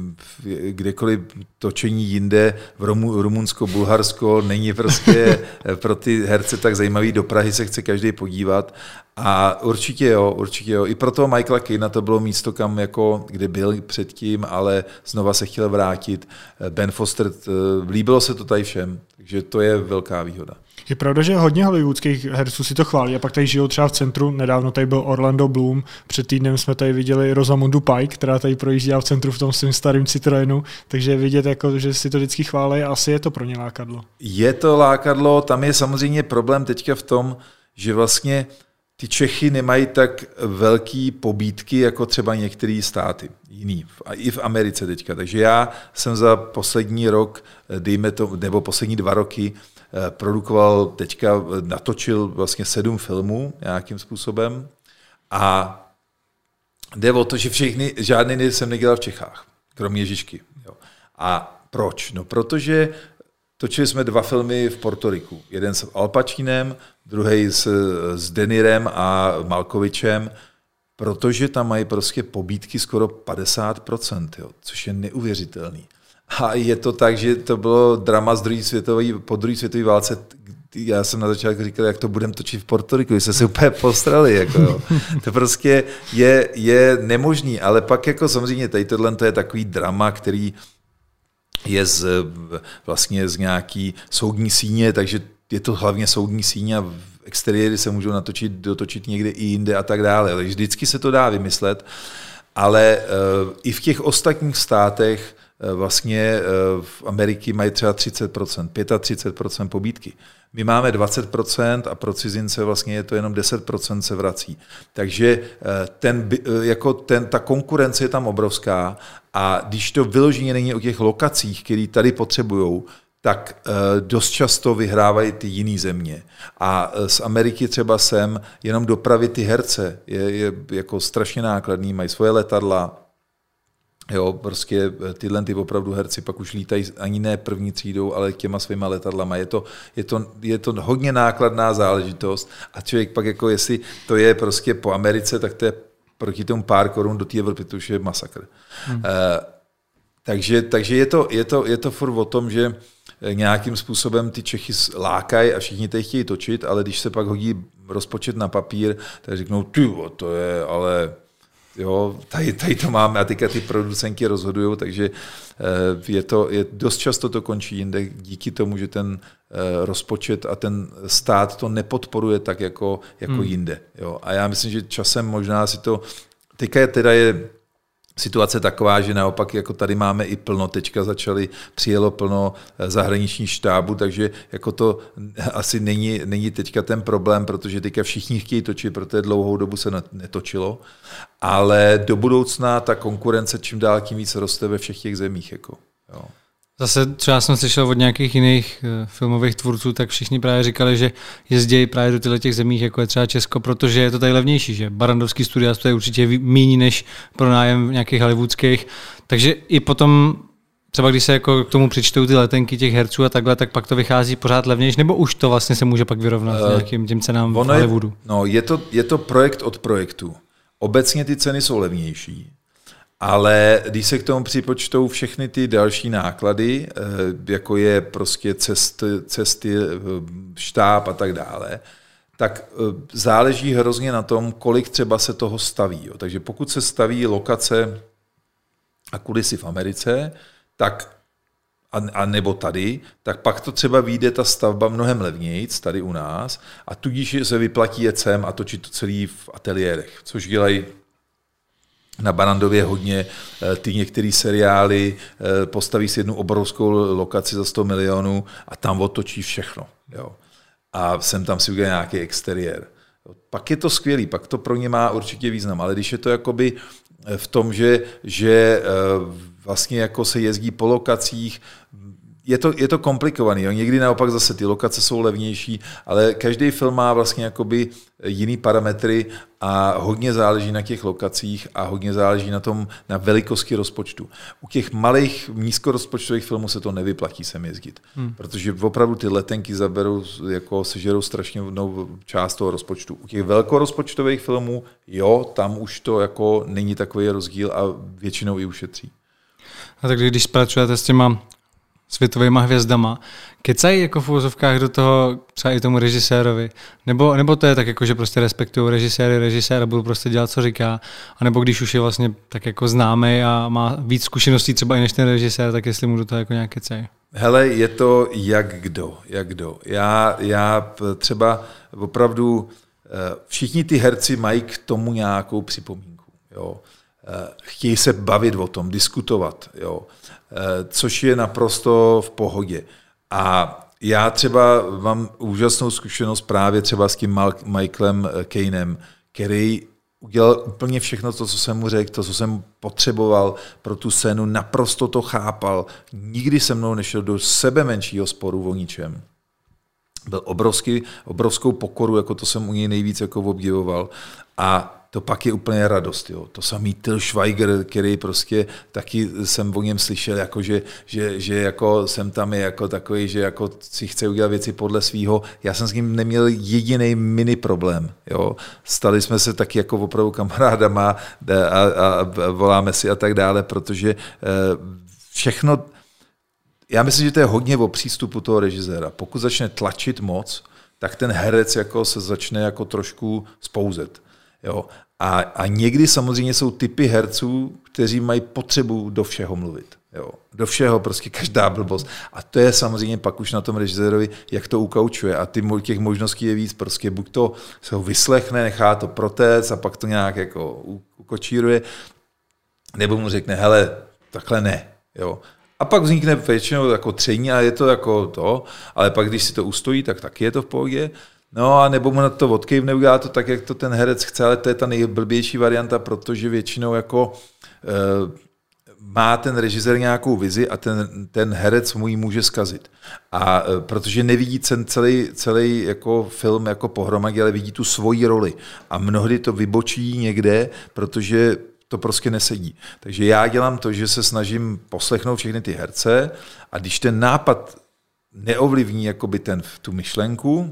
kdekoliv točení jinde v Rumu, Rumunsko, Bulharsko, není prostě pro ty herce tak zajímavý, do Prahy se chce každý podívat a určitě jo, určitě jo. I pro toho Michaela Caina to bylo místo, kam jako, kde byl předtím, ale znova se chtěl vrátit. Ben Foster, líbilo se to tady všem, takže to je velká výhoda. Je pravda, že hodně hollywoodských herců si to chválí a pak tady žijou třeba v centru. Nedávno tady byl Orlando Bloom, před týdnem jsme tady viděli Rosamundu Pike, která tady projížděla v centru v tom svým starým Citroenu, takže je vidět, jako, že si to vždycky chválí a asi je to pro ně lákadlo. Je to lákadlo, tam je samozřejmě problém teďka v tom, že vlastně ty Čechy nemají tak velký pobídky jako třeba některé státy jiný, i v Americe teďka. Takže já jsem za poslední rok, dejme to, nebo poslední dva roky, produkoval, teďka natočil vlastně sedm filmů nějakým způsobem a jde o to, že všechny, žádný jsem nedělal v Čechách, kromě Žižky. Jo. A proč? No protože točili jsme dva filmy v Portoriku. Jeden s Al Pacinem, druhý s, s Denirem a Malkovičem, protože tam mají prostě pobídky skoro padesát procent, jo, což je neuvěřitelný. A je to tak, že to bylo drama z druhé světové, po druhé světové válce. Já jsem na začátku říkal, jak to budeme točit v Portoriku, že jsme se úplně postrali. Jako, jo. To prostě je, je nemožný, ale pak jako samozřejmě tady tohle to je takový drama, který je z, vlastně z nějaký soudní síně, takže je to hlavně soudní síně a v exteriéry se můžou natočit, dotočit někde i jinde a tak dále. Takže vždycky se to dá vymyslet, ale uh, i v těch ostatních státech vlastně v Ameriky mají třeba třicet procent, třicet pět procent pobídky. My máme dvacet procent a pro cizince vlastně je to jenom deset procent se vrací. Takže ten, jako ten, ta konkurence je tam obrovská a když to vyloženě není o těch lokacích, které tady potřebujou, tak dost často vyhrávají ty jiné země. A z Ameriky třeba sem jenom dopravit ty herce je, je jako strašně nákladný, mají svoje letadla. Jo, prostě tyhle ty opravdu herci pak už lítají ani ne první třídou, ale těma svýma letadlama. Je to, je to, je to hodně nákladná záležitost a člověk pak jako jestli to je prostě po Americe, tak to je proti tomu pár korun do té Evropy, to už je masakr. Hmm. Uh, takže takže je, to, je, to, je to furt o tom, že nějakým způsobem ty Čechy lákají a všichni tady chtějí točit, ale když se pak hodí rozpočet na papír, tak řeknou, ty, to je ale... Jo, tady, tady to máme a teďka ty producenky rozhodují, takže je to, je, dost často to končí jinde díky tomu, že ten rozpočet a ten stát to nepodporuje tak jako, jako hmm. jinde. Jo. A já myslím, že časem možná si to, teďka je teda je situace taková, že naopak jako tady máme i plno, teďka začali, přijelo plno zahraničních štábů, takže jako to asi není, není teďka ten problém, protože teďka všichni chtějí točit, protože dlouhou dobu se netočilo, ale do budoucna ta konkurence čím dál tím víc roste ve všech těch zemích. Jako, jo. Zase třeba jsem slyšel od nějakých jiných filmových tvůrců, tak všichni právě říkali, že jezdí právě do těchto těch zemích, jako je třeba Česko, protože je to tady levnější, že barandovský studia stojí určitě méně než pronájem nějakých hollywoodských, takže i potom třeba když se jako k tomu přičtou ty letenky těch herců a takhle, tak pak to vychází pořád levnější, nebo už to vlastně se může pak vyrovnat uh, nějakým těm cenám v Hollywoodu? Je, no, je to, je to projekt od projektu. Obecně ty ceny jsou levnější, Ale když se k tomu připočtou všechny ty další náklady, jako je prostě cesty, cesty štáb a tak dále, tak záleží hrozně na tom, kolik třeba se toho staví. Jo. Takže pokud se staví lokace a kulisy v Americe, tak a, a nebo tady, tak pak to třeba vyjde ta stavba mnohem levnějc tady u nás a tudíž se vyplatí jet sem a točit to celý v ateliérech, což dělají na Barrandově hodně, ty některé seriály, postaví si jednu obrovskou lokaci za sto milionů a tam otočí všechno. Jo. A sem tam si udělá nějaký exteriér. Pak je to skvělý, pak to pro ně má určitě význam, ale když je to jakoby v tom, že, že vlastně jako se jezdí po lokacích, je to, je to komplikovaný. Jo. Někdy naopak zase ty lokace jsou levnější, ale každý film má vlastně jakoby jiný parametry a hodně záleží na těch lokacích a hodně záleží na tom, na velikosti rozpočtu. U těch malých nízkorozpočtových filmů se to nevyplatí sem jezdit, hmm. protože opravdu ty letenky zaberou, jako sežerou strašně část toho rozpočtu. U těch velkorozpočtových filmů, jo, tam už to jako není takový rozdíl a většinou i ušetří. A tak když pracujete s těma světovýma hvězdama, kecají jako v uvozovkách do toho třeba i tomu režisérovi, nebo, nebo to je tak jako, že prostě respektují režiséry, režisér a budu prostě dělat, co říká, anebo když už je vlastně tak jako známý a má víc zkušeností třeba i než ten režisér, tak jestli mu do toho jako nějak kecají. Hele, je to jak kdo, jak kdo. Já, já třeba opravdu, všichni ty herci mají k tomu nějakou připomínku, jo. Chtějí se bavit o tom, diskutovat, jo. Což je naprosto v pohodě. A já třeba mám úžasnou zkušenost právě třeba s tím Michaelem Caineem, který udělal úplně všechno to, co jsem mu řekl, to, co jsem potřeboval pro tu scénu, naprosto to chápal. Nikdy se mnou nešel do sebe menšího sporu o ničem. Byl obrovský, obrovskou pokoru, jako to jsem u něj nejvíc jako obdivoval. A to pak je úplně radost. Jo. To samý Til Schweiger, který prostě taky jsem o něm slyšel, jako že, že, že jako jsem tam je jako takový, že jako si chce udělat věci podle svýho. Já jsem s ním neměl jediný mini problém. Jo. Stali jsme se taky jako opravdu kamarádama a, a, a voláme si a tak dále, protože všechno, já myslím, že to je hodně o přístupu toho režiséra. Pokud začne tlačit moc, tak ten herec jako se začne jako trošku spouzet. Jo. A, a někdy samozřejmě jsou typy herců, kteří mají potřebu do všeho mluvit. Jo. Do všeho, prostě každá blbost. A to je samozřejmě pak už na tom režisérovi, jak to ukaučuje. A ty, těch možností je víc. Prostě buď to se ho vyslechne, nechá to protéct a pak to nějak jako ukočíruje, nebo mu řekne, hele, takhle ne. Jo. A pak vznikne většinou jako tření a je to jako to, ale pak když si to ustojí, tak taky je to v pohodě. No a nebo mu na to odkejvne, udělá to tak, jak to ten herec chce, ale to je ta nejblbější varianta, protože většinou jako e, má ten režisér nějakou vizi a ten, ten herec mu ji může zkazit. A e, protože nevidí ten celý, celý jako film jako pohromadě, ale vidí tu svoji roli. A mnohdy to vybočí někde, protože to prostě nesedí. Takže já dělám to, že se snažím poslechnout všechny ty herce a když ten nápad neovlivní jakoby ten, tu myšlenku,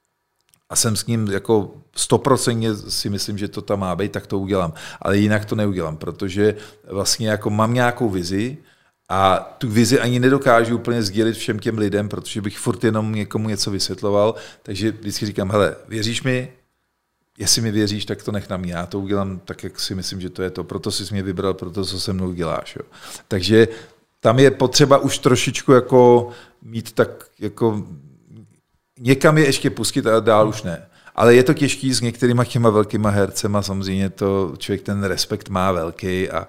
a jsem s ním jako stoprocentně si myslím, že to tam má být, tak to udělám. Ale jinak to neudělám, protože vlastně jako mám nějakou vizi a tu vizi ani nedokážu úplně sdělit všem těm lidem, protože bych furt jenom někomu něco vysvětloval. Takže vždycky říkám, hele, věříš mi? Jestli mi věříš, tak to nech na mě. Já to udělám tak, jak si myslím, že to je to. Proto jsi mě vybral, proto co se mnou děláš. Jo. Takže tam je potřeba už trošičku jako mít tak jako někam je ještě pustit a dál už ne. Ale je to těžký s některýma těma velkýma hercema, samozřejmě to člověk ten respekt má velký a,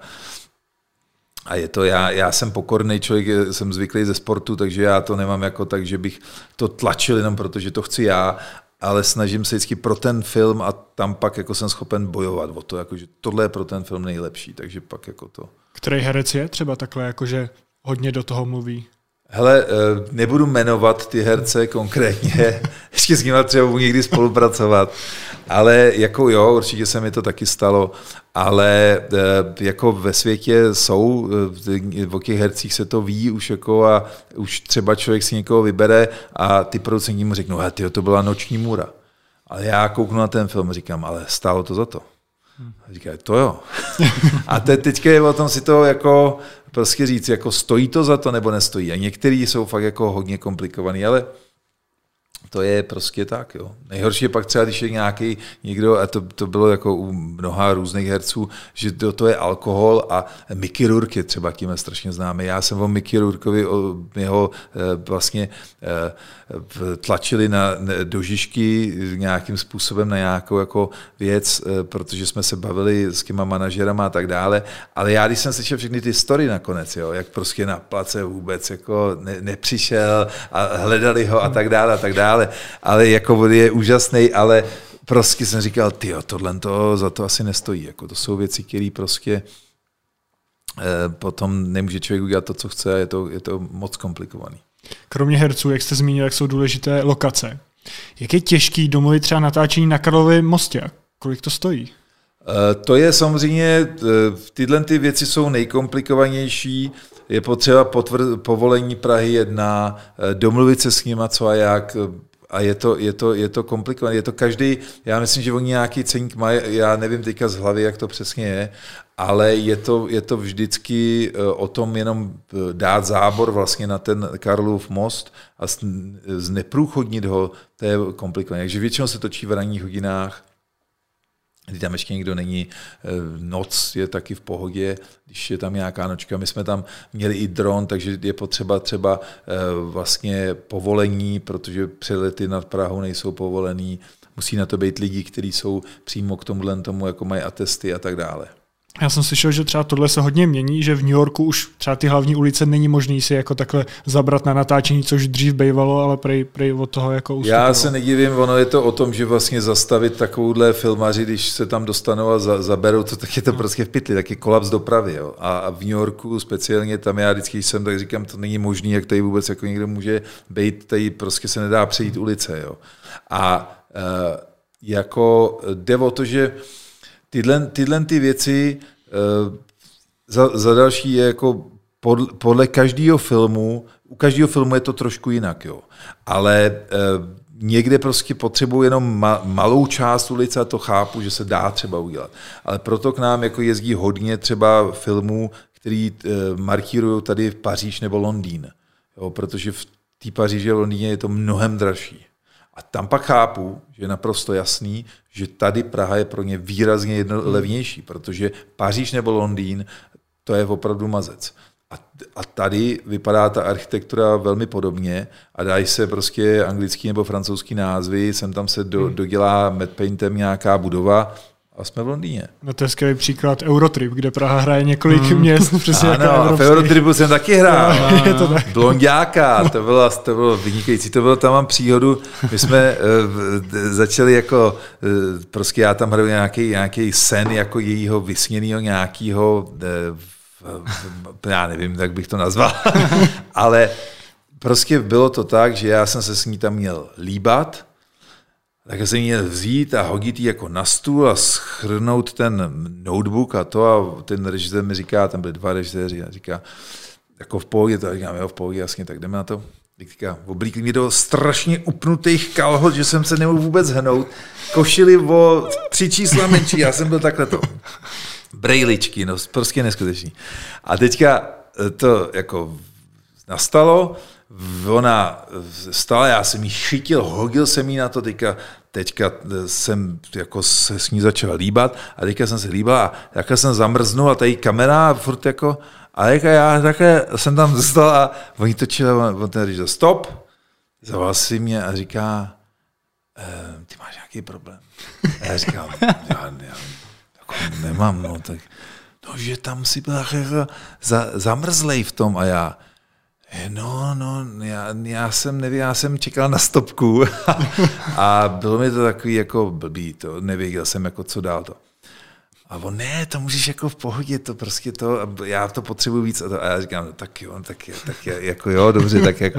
a je to, já, já jsem pokorný člověk, jsem zvyklý ze sportu, takže já to nemám jako tak, že bych to tlačil jenom protože to chci já, ale snažím se vždycky pro ten film a tam pak jako jsem schopen bojovat o to, jako, že tohle je pro ten film nejlepší, takže pak jako to. Který herec je třeba takhle, jakože hodně do toho mluví? Hele, nebudu jmenovat ty herce konkrétně, ještě s nimi třeba budu někdy spolupracovat, ale jako jo, určitě se mi to taky stalo, ale jako ve světě jsou, o těch hercích se to ví už jako a už třeba člověk si někoho vybere a ty producenti mu řeknou, hele, tyjo, to byla Noční můra. Ale já kouknu na ten film a říkám, ale stálo to za to. A říká, to jo. A te, teďka je o tom si to jako prostě říct, jako stojí to za to, nebo nestojí. A některý jsou fakt jako hodně komplikovaný, ale to je prostě tak, jo. Nejhorší je pak třeba, když je nějaký někdo, a to, to bylo jako u mnoha různých herců, že to, to je alkohol a Mickey Rourke je třeba tím strašně známý. Já jsem o Mickey Rourkovi, o jeho vlastně tlačili na, do žižky nějakým způsobem na nějakou jako věc, protože jsme se bavili s těma manažerama a tak dále, ale já, když jsem slyšel všechny ty story nakonec, jo, jak prostě na place vůbec jako ne, nepřišel a hledali ho a tak dále a tak dále, ale jako je úžasný, ale prostě jsem říkal, tyjo, tohle to, za to asi nestojí, jako to jsou věci, které prostě eh, potom nemůže člověk udělat to, co chce a je to, je to moc komplikovaný. Kromě herců, jak jste zmínil, jak jsou důležité lokace. Jak je těžký domluvit třeba natáčení na Karlově mostě? Kolik to stojí? To je samozřejmě, tyhle ty věci jsou nejkomplikovanější, je potřeba potvr- povolení Prahy jedna, domluvit se s nima co a jak, a je to, je to, je to komplikované. Je to každý, já myslím, že oni nějaký ceník mají, já nevím teďka z hlavy, jak to přesně je, ale je to, je to vždycky o tom jenom dát zábor vlastně na ten Karlův most a zneprůchodnit ho, to je komplikované. Takže většinou se točí v ranních hodinách, kdy tam ještě někdo není, noc je taky v pohodě, když je tam nějaká nočka. My jsme tam měli i dron, takže je potřeba třeba vlastně povolení, protože přelety nad Prahou nejsou povolený. Musí na to být lidi, kteří jsou přímo k tomuhle tomu, jako mají atesty a tak dále. Já jsem slyšel, že třeba tohle se hodně mění, že v New Yorku už třeba ty hlavní ulice není možný si jako takhle zabrat na natáčení, což dřív bývalo, ale prej, prej od toho jako ustupilo. Já se nedivím, ono je to o tom, že vlastně zastavit takovouhle filmaři, když se tam dostanou a za, zaberou to, tak je to no. prostě v pytli, tak je kolaps dopravy. Jo. A, a v New Yorku speciálně tam já vždycky, když jsem, tak říkám, to není možný, jak tady vůbec jako někdo může být, tady prostě se nedá přejít ulice. Jo. A e, jako jde o to, že Tyhle, tyhle ty věci uh, za, za další je jako pod, podle každého filmu, u každého filmu je to trošku jinak, jo. Ale uh, někde prostě potřebuji jenom ma, malou část ulice a to chápu, že se dá třeba udělat. Ale proto k nám jako jezdí hodně třeba filmů, který uh, markírují tady v Paříž nebo Londýn, jo, protože v té Paříži a Londýně je to mnohem dražší. A tam pak chápu, že je naprosto jasný, že tady Praha je pro ně výrazně jedno levnější, protože Paříž nebo Londýn, to je opravdu mazec. A, a tady vypadá ta architektura velmi podobně a dají se prostě anglický nebo francouzský názvy, sem tam se do, dodělá matte paintem nějaká budova, a jsme v Londýně. No to je skvělý příklad Eurotrip, kde Praha hraje několik hmm. měst. Přesně ano, a v Eurotripu jsem taky hrál. No, je to tak. Blonďáka, to bylo, to bylo vynikající. To bylo, tam mám příhodu. My jsme uh, začali jako, uh, prostě já tam hraju nějaký, nějaký sen jako jejího vysněného nějakého, uh, já nevím, jak bych to nazval, ale prostě bylo to tak, že já jsem se s ní tam měl líbat, tak jsem měl vzít a hodit ji jako na stůl a schrnout ten notebook a to a ten režisér mi říká, tam byli dva režiséři a říká, jako v pohodě, to říkám, jo, v pohodě, jasně, tak jdeme na to. Říká, oblíkli mě do strašně upnutých kalhot, že jsem se nemohl vůbec hnout. Košili o tři čísla menší, já jsem byl takhle to. Brejličky, no prostě neskutečný. A teďka to jako nastalo, ona stala, já jsem jí chytil, hodil jsem jí na to, teďka, teďka jsem jako se s ní začal líbat a teďka jsem se líbal a teďka jsem zamrznul a tady kamera a furt jako, a teďka já takhle jsem tam dostal a oni točili a on ten říkal, stop, zavolal si mě a říká, e, ty máš nějaký problém. A já říkám, já, já jako nemám, no tak, no, že tam si byl za, zamrzlej v tom a já, No, no, já, já jsem nevěděl, já jsem čekal na stopku a bylo mi to takový jako blbý, to nevěděl jsem jako co dál to. A on, ne, to můžeš jako v pohodě, to prostě to, já to potřebuji víc a, to, a já říkám, no, tak jo, tak, tak jako jo, dobře, tak jako.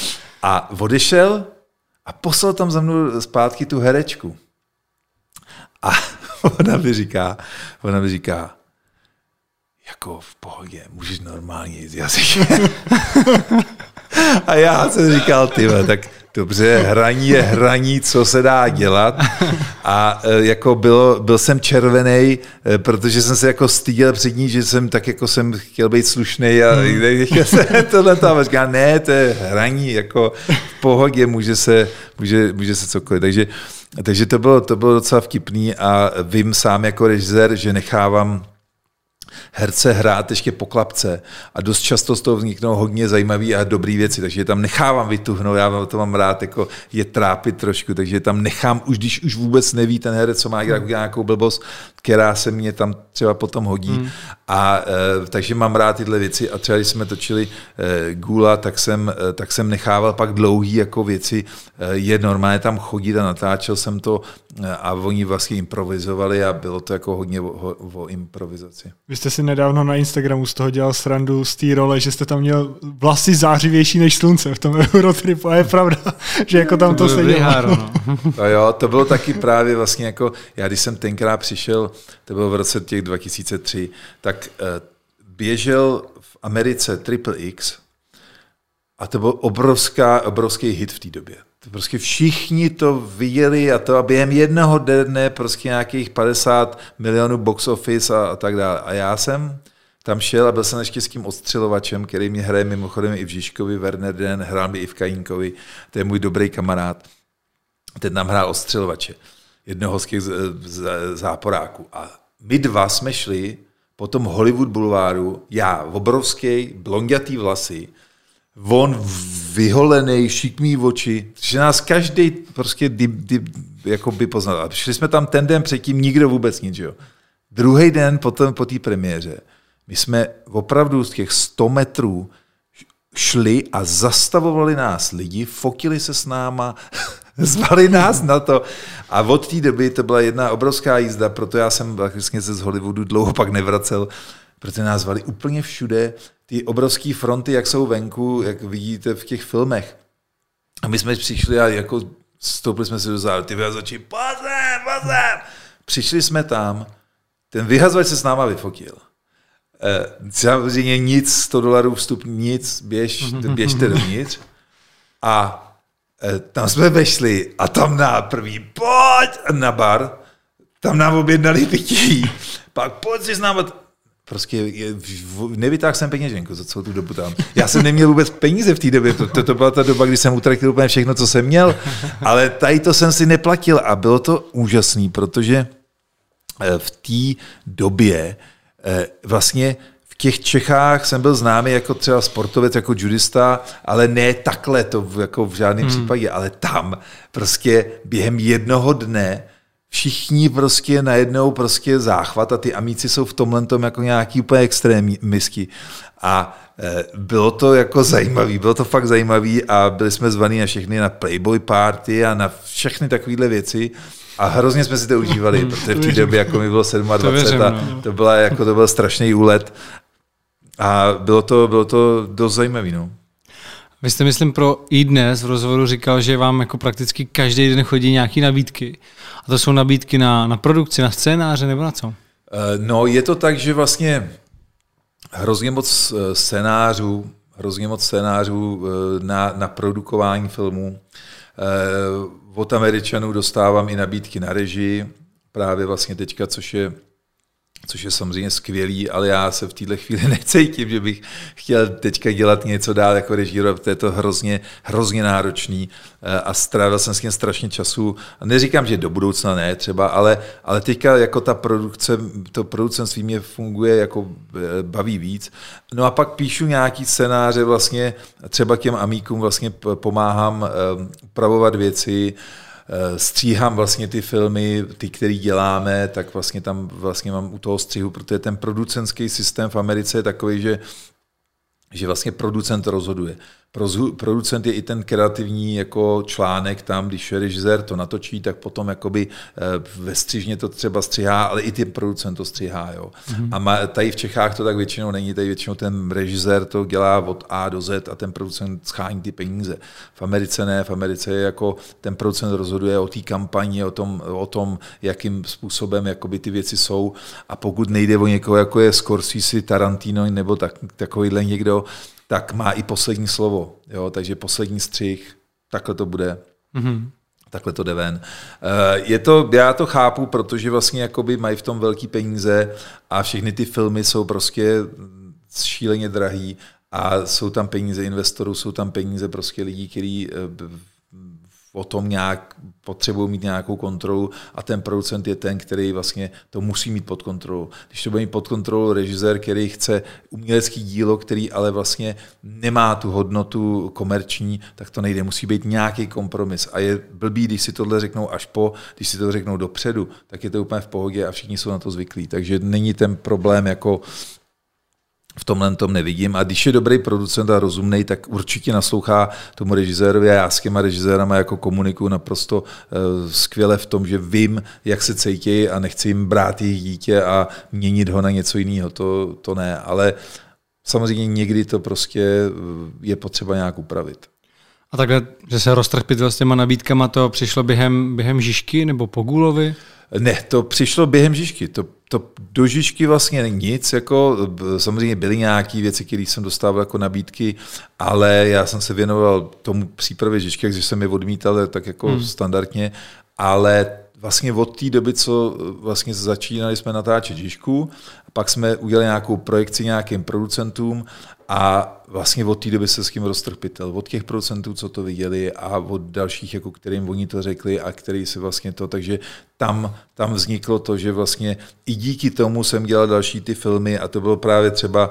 A odešel a poslal tam za mnou zpátky tu herečku. A ona mi říká, ona mi říká, jako v pohodě, můžeš normálně jít jazykem. A já jsem říkal, tyhle, tak dobře, hraní je hraní, co se dá dělat. A jako bylo, byl jsem červenej, protože jsem se jako styděl před ní, že jsem tak jako jsem chtěl být slušnej a chtěl jsem tohle tam. A říká, ne, to je hraní, jako v pohodě, může se, může, může se cokoliv. Takže, takže to, bylo, to bylo docela vtipný a vím sám jako režisér, že nechávám herce hrát ještě po klapce a dost často z toho vzniknou hodně zajímavé a dobré věci, takže je tam nechávám vytuhnout, já to mám rád jako je trápit trošku, takže tam nechám, už když už vůbec neví ten herec, co má dělat nějakou blbost, která se mě tam třeba potom hodí. Hmm. A e, takže mám rád tyhle věci a třeba když jsme točili e, Gula, tak jsem, e, tak jsem nechával pak dlouhý jako věci, e, je normálně tam chodit a natáčel jsem to e, a oni vlastně improvizovali a bylo to jako hodně o, o, o improvizaci. Vy jste si nedávno na Instagramu z toho dělal srandu z té role, že jste tam měl vlasy zářivější než slunce v tom Eurotripu a je pravda, že jako tam to, to se dělalo. No jo, to bylo taky právě vlastně jako, já když jsem tenkrát přišel, to bylo v roce těch dva tisíce tři, tak uh, běžel v Americe Triple X a to byl obrovská, obrovský hit v té době. To prostě všichni to viděli a to a během jednoho dne prostě nějakých padesát milionů box office a, a tak dále. A já jsem tam šel a byl jsem ještě s tím odstřelovačem, který mě hraje mimochodem i v Žižkovi, Werner Den, hrál mi i v Kajínkovi, to je můj dobrý kamarád. Ten nám hrál odstřelovače, jednoho z těch z, z, záporáků. A my dva jsme šli po tom Hollywood bulváru, já obrovský, blondětý vlasy, on vyholený, šikmý oči, že nás každý prostě di, di, jako by poznal. A šli jsme tam ten den předtím, nikdo vůbec nic, jo. Druhý den potom po té premiéře, my jsme opravdu z těch sto metrů šli a zastavovali nás lidi, fotili se s náma, zvali nás na to. A od té doby to byla jedna obrovská jízda, proto já jsem vlastně se z Hollywoodu dlouho pak nevracel, protože nás zvali úplně všude, ty obrovské fronty, jak jsou venku, jak vidíte v těch filmech. A my jsme přišli a jako stoupili jsme se do zále, ty vyhazovači, pozem, pozem. Přišli jsme tam, ten vyhazovač se s náma vyfotil. E, samozřejmě nic, sto dolarů vstup, nic, běž, běžte dovnitř. A e, tam jsme vešli a tam na první, pojď na bar, tam nám objednali pití, pak pojď si s námi. Prostě nevytáhl jsem peněženku za celou tu dobu tam. Já jsem neměl vůbec peníze v té době, to, to, to byla ta doba, kdy jsem utratil úplně všechno, co jsem měl, ale tady to jsem si neplatil a bylo to úžasný, protože v té době vlastně v těch Čechách jsem byl známý jako třeba sportovec, jako judista, ale ne takhle, to jako v žádném hmm. případě, ale tam prostě během jednoho dne všichni prostě najednou prostě záchvat a ty amíci jsou v tomhle tom jako nějaký úplně extrémisky. A e, bylo to jako zajímavý, bylo to fakt zajímavý a byli jsme zvaní na všechny na Playboy party a na všechny takovéhle věci a hrozně jsme si to užívali, protože v té době jako mi bylo dvacet sedm a to, byla, jako, to byl strašný úlet a bylo to, bylo to dost zajímavý. No. Vy jste, myslím, pro iDnes v rozhovoru říkal, že vám jako prakticky každý den chodí nějaký nabídky. A to jsou nabídky na, na produkci, na scénáře nebo na co? No, je to tak, že vlastně hrozně moc scénářů, hrozně moc scénářů na, na produkování filmů. Od Američanů dostávám i nabídky na režii, právě vlastně teďka, což je což je samozřejmě skvělý, ale já se v této chvíli necítím, že bych chtěl teďka dělat něco dál jako režír, protože je to hrozně, hrozně náročný a strávil jsem s tím strašně času. Neříkám, že do budoucna ne třeba, ale, ale teďka jako ta produkce, to producentství mě funguje jako baví víc. No a pak píšu nějaký scénáře vlastně, třeba těm amíkům vlastně pomáhám upravovat věci, stříhám vlastně ty filmy, ty, které děláme, tak vlastně tam vlastně mám u toho střihu, protože ten producentský systém v Americe je takový, že, že vlastně producent rozhoduje. Producent je i ten kreativní jako článek tam, když režisér to natočí, tak potom jakoby ve střižně to třeba střihá, ale i ten producent to střihá. Jo. Mm-hmm. A má, tady v Čechách to tak většinou není, tady většinou ten režisér to dělá od A do Z a ten producent schání ty peníze. V Americe ne, v Americe je jako ten producent rozhoduje o té kampani, o tom, o tom, jakým způsobem jakoby ty věci jsou a pokud nejde o někoho, jako je Scorsese, Tarantino nebo tak, takovýhle někdo, tak má i poslední slovo. Jo? Takže poslední střih, takhle to bude. Mm-hmm. Takhle to jde ven. Je to, já to chápu, protože vlastně jakoby mají v tom velký peníze a všechny ty filmy jsou prostě šíleně drahý a jsou tam peníze investorů, jsou tam peníze prostě lidí, kteří o tom nějak potřebují mít nějakou kontrolu a ten producent je ten, který vlastně to musí mít pod kontrolou. Když to bude mít pod kontrolou režisér, který chce umělecký dílo, který ale vlastně nemá tu hodnotu komerční, tak to nejde. Musí být nějaký kompromis. A je blbý, když si tohle řeknou až po, když si to řeknou dopředu, tak je to úplně v pohodě a všichni jsou na to zvyklí. Takže není ten problém jako v tomhle tom nevidím. A když je dobrý producent a rozumnej, tak určitě naslouchá tomu režisérovi a já s těma režisérama jako komunikuju naprosto uh, skvěle v tom, že vím, jak se cítí a nechci jim brát jejich dítě a měnit ho na něco jiného. To, to ne, ale samozřejmě někdy to prostě je potřeba nějak upravit. A takhle, že se roztrh pytel s těma nabídkama, to přišlo během, během Žižky nebo po Gulovi? Ne, to přišlo během Žižky. To, to do Žižky vlastně není nic. Jako, samozřejmě byly nějaké věci, které jsem dostával jako nabídky, ale já jsem se věnoval tomu přípravě Žižky, takže jsem je odmítal tak jako hmm. standardně, ale vlastně od té doby, co vlastně začínali jsme natáčet Žižku, pak jsme udělali nějakou projekci nějakým producentům a vlastně od té doby se s tím roztrhl pytel. Od těch producentů, co to viděli a od dalších, jako kterým oni to řekli a který si vlastně to, takže tam, tam vzniklo to, že vlastně i díky tomu jsem dělal další ty filmy a to bylo právě třeba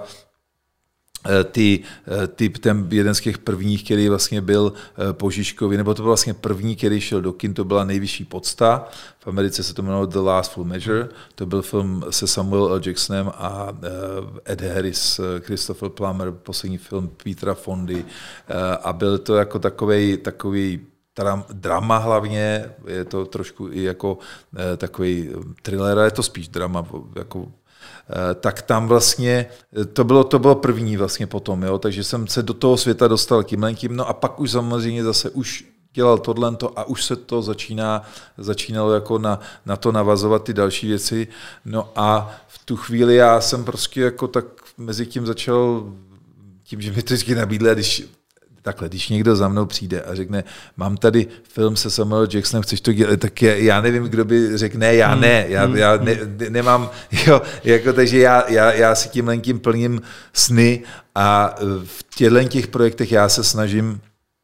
Ty, ty, ten jeden z těch prvních, který vlastně byl po Žižkovi, nebo to byl vlastně první, který šel do kin, to byla nejvyšší pocta. V Americe se to jmenovalo The Last Full Measure. To byl film se Samuel L. Jacksonem a Ed Harris, Christopher Plummer, poslední film Petera Fondy. A byl to jako takovej, takový drama hlavně, je to trošku i jako takový thriller, je to spíš drama, jako tak tam vlastně, to bylo, to bylo první vlastně potom, jo? Takže jsem se do toho světa dostal tímhletím, no a pak už samozřejmě zase už dělal tohleto a už se to začíná, začínalo jako na, na to navazovat ty další věci, no a v tu chvíli já jsem prostě jako tak mezi tím začal, tím, že mi to vždycky nabídli, a když takhle, když někdo za mnou přijde a řekne, mám tady film se Samuel Jacksonem, chceš to dělat, tak je, já nevím, kdo by řekl, ne, já ne, já, já ne, nemám, jo, jako, takže já, já, já si tímhle tím plním sny a v těchto těch projektech já se snažím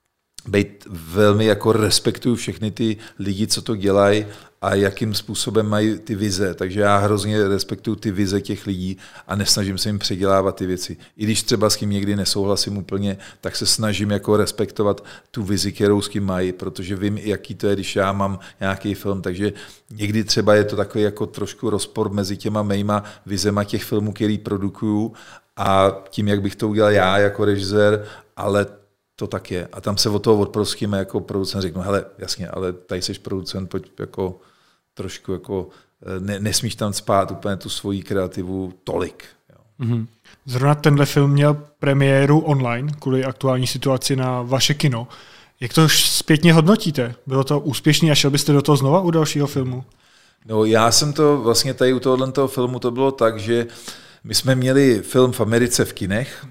být velmi, jako respektuju všechny ty lidi, co to dělají a jakým způsobem mají ty vize. Takže já hrozně respektuju ty vize těch lidí a nesnažím se jim předělávat ty věci. I když třeba s tím někdy nesouhlasím úplně, tak se snažím jako respektovat tu vizi, kterou s tím mají, protože vím, jaký to je, když já mám nějaký film. Takže někdy třeba je to takový jako trošku rozpor mezi těma mýma vizema těch filmů, který produkuju a tím, jak bych to udělal já jako režisér, ale to tak je. A tam se od toho odprostíme jako producent, řeknu, hele, jasně, ale tady jsi producent, pojď jako trošku jako, ne, nesmíš tam spát úplně tu svoji kreativu tolik. Jo. Mm-hmm. Zrovna tenhle film měl premiéru online kvůli aktuální situaci na vaše kino. Jak to zpětně hodnotíte? Bylo to úspěšný a šel byste do toho znova u dalšího filmu? No já jsem to vlastně tady u tohohle toho filmu to bylo tak, že my jsme měli film v Americe v kinech,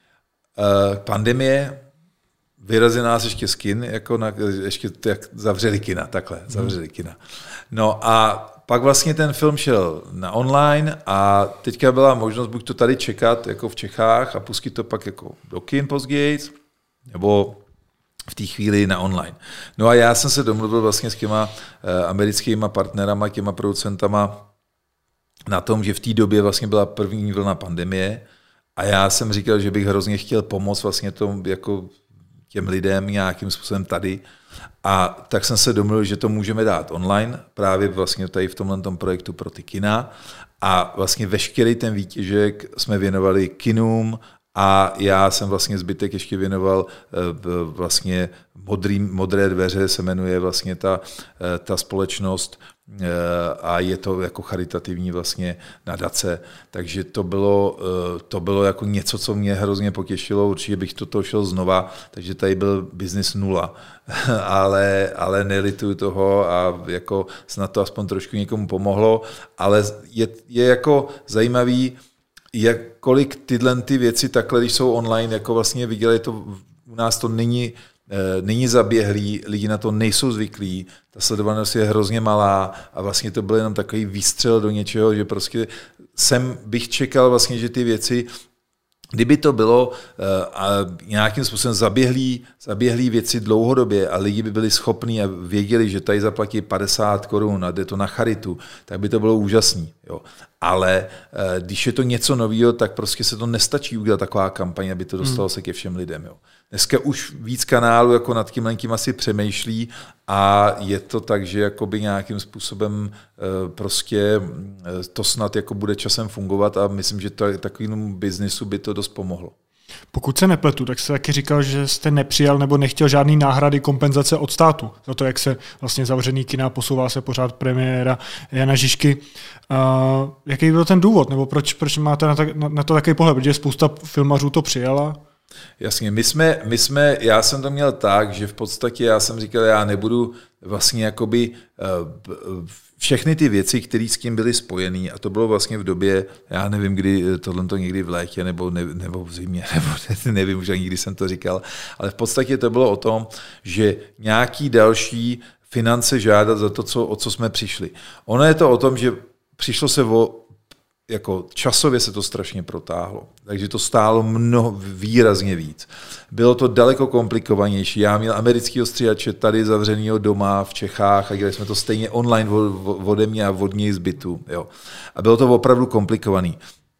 pandemie, vyrazil nás ještě z kin, jako na, ještě jak zavřeli kina, takhle, zavřeli kina. No a pak vlastně ten film šel na online a teďka byla možnost buď to tady čekat jako v Čechách a pustit to pak jako do kin později, nebo v té chvíli na online. No a já jsem se domluvil vlastně s těma eh, americkýma partnerama, těma producentama na tom, že v té době vlastně byla první vlna pandemie a já jsem říkal, že bych hrozně chtěl pomoct vlastně tomu jako těm lidem nějakým způsobem tady. A tak jsem se domluvil, že to můžeme dát online, právě vlastně tady v tomhle projektu pro ty kina. A vlastně veškerý ten výtěžek jsme věnovali kinům a já jsem vlastně zbytek ještě věnoval vlastně modrý, modré dveře se jmenuje vlastně ta, ta společnost a je to jako charitativní vlastně nadace, takže to bylo, to bylo jako něco, co mě hrozně potěšilo, určitě bych do toho šel znova, takže tady byl business nula, ale, ale nelituju toho a jako snad to aspoň trošku někomu pomohlo, ale je, je jako zajímavý, jak kolik tyhle ty věci takhle, když jsou online, jako vlastně viděli, to u nás to není není zaběhlý, lidi na to nejsou zvyklí, ta sledovanost je hrozně malá a vlastně to byl jenom takový výstřel do něčeho, že prostě jsem bych čekal vlastně, že ty věci, kdyby to bylo uh, a nějakým způsobem zaběhlý, zaběhlý věci dlouhodobě a lidi by byli schopní a věděli, že tady zaplatí padesát korun a jde to na charitu, tak by to bylo úžasný. Jo. Ale uh, když je to něco nového, tak prostě se to nestačí udělat taková kampaň, aby to dostalo hmm. se ke všem lidem. Jo. Dneska už víc kanálů jako nad tím lenkým asi přemýšlí a je to tak, že jakoby nějakým způsobem prostě to snad jako bude časem fungovat a myslím, že to, takovému biznisu by to dost pomohlo. Pokud se nepletu, tak jste taky říkal, že jste nepřijal nebo nechtěl žádný náhrady kompenzace od státu za to, jak se vlastně zavřený kina, posouvá se pořád premiéra Jana Žižky. Uh, jaký byl ten důvod? Nebo proč, proč máte na, ta, na, na to takový pohled? Protože spousta filmařů to přijala. Jasně, my jsme, my jsme, já jsem to měl tak, že v podstatě já jsem říkal, já nebudu vlastně jakoby všechny ty věci, které s tím byly spojené, a to bylo vlastně v době, já nevím, kdy tohle to někdy v létě nebo, ne, nebo v zimě, nebo nevím už ani, kdy jsem to říkal, ale v podstatě to bylo o tom, že nějaký další finance žádat za to, co, o co jsme přišli. Ono je to o tom, že přišlo se o jako časově se to strašně protáhlo, takže to stálo mnoho, výrazně víc. Bylo to daleko komplikovanější. Já měl amerického stříhače tady zavřenýho doma v Čechách a dělali jsme to stejně online ode mě a od něj z bytu. Jo. A bylo to opravdu komplikovaný.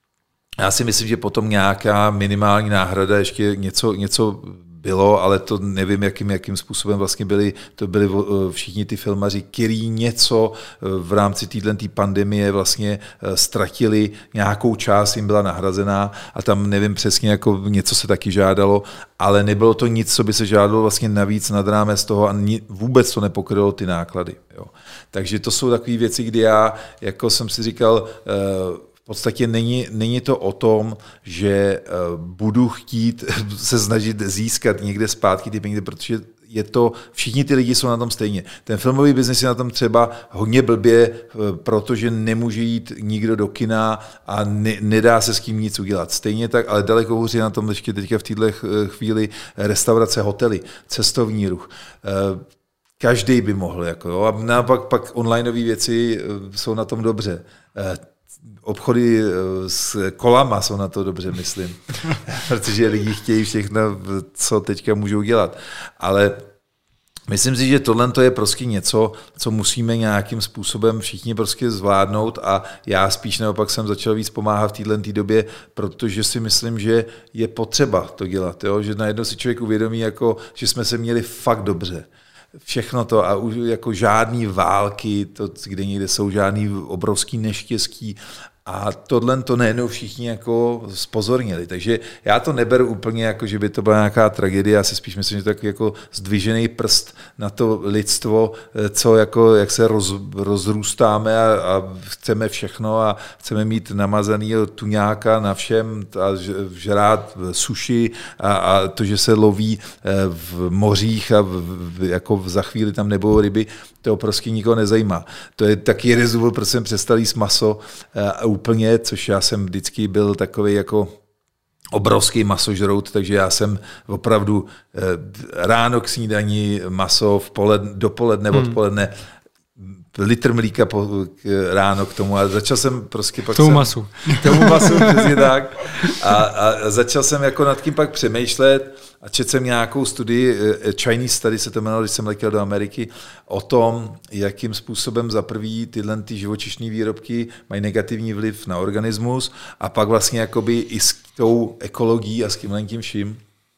Já si myslím, že potom nějaká minimální náhrada ještě něco, něco bylo, ale to nevím, jakým, jakým způsobem vlastně byli, to byli všichni ty filmaři, kteří něco v rámci této pandemie vlastně ztratili, nějakou část jim byla nahrazená a tam nevím přesně, jako něco se taky žádalo, ale nebylo to nic, co by se žádalo vlastně navíc nad rámec toho a vůbec to nepokrylo ty náklady. Jo. Takže to jsou takové věci, kdy já jako jsem si říkal, v podstatě není, není to o tom, že budu chtít se snažit získat někde zpátky ty peníze, protože je to, všichni ty lidi jsou na tom stejně. Ten filmový biznis je na tom třeba hodně blbě, protože nemůže jít nikdo do kina a ne, nedá se s tím nic udělat. Stejně tak, ale daleko hůř je na tom ještě teďka v této chvíli restaurace, hotely, cestovní ruch. Každý by mohl. Jako, jo. A naopak pak onlineové věci jsou na tom dobře. Obchody s kolama jsou na to dobře, myslím, protože lidi chtějí všechno, co teďka můžou dělat. Ale myslím si, že tohle je prostě něco, co musíme nějakým způsobem všichni prostě zvládnout a já spíš naopak jsem začal víc pomáhat v této době, protože si myslím, že je potřeba to dělat, jo? Že najednou si člověk uvědomí, jako, že jsme se měli fakt dobře. Všechno to a už jako žádný války, to, kde někde jsou žádný obrovský neštěstí a tohle to nejednou všichni jako spozornili. Takže já to neberu úplně jako, že by to byla nějaká tragédie, já si spíš myslím, že to je takový jako zdvižený prst na to lidstvo, co jako, jak se roz, rozrůstáme a, a chceme všechno a chceme mít namazanýho tuňáka na všem a žrát suši a, a to, že se loví v mořích a v, v, jako za chvíli tam nebudou ryby, to prostě nikoho nezajímá. To je taky jeden z důvodů, proč jsem přestal jíst maso a úplně, což já jsem vždycky byl takový jako obrovský masožrout, takže já jsem opravdu ráno k snídani maso, v poled, dopoledne, hmm. odpoledne, litr mlíka po, ráno k tomu a začal jsem prostě pak... K tomu jsem, masu. K tomu masu, přesně tak. A, a začal jsem jako nad tím pak přemýšlet a četl jsem nějakou studii, Chinese Study se to jmenovalo, když jsem letěl do Ameriky, o tom, jakým způsobem za prvý tyhle ty živočišní výrobky mají negativní vliv na organismus a pak vlastně jakoby i s tou ekologií a s tímhle tím vším.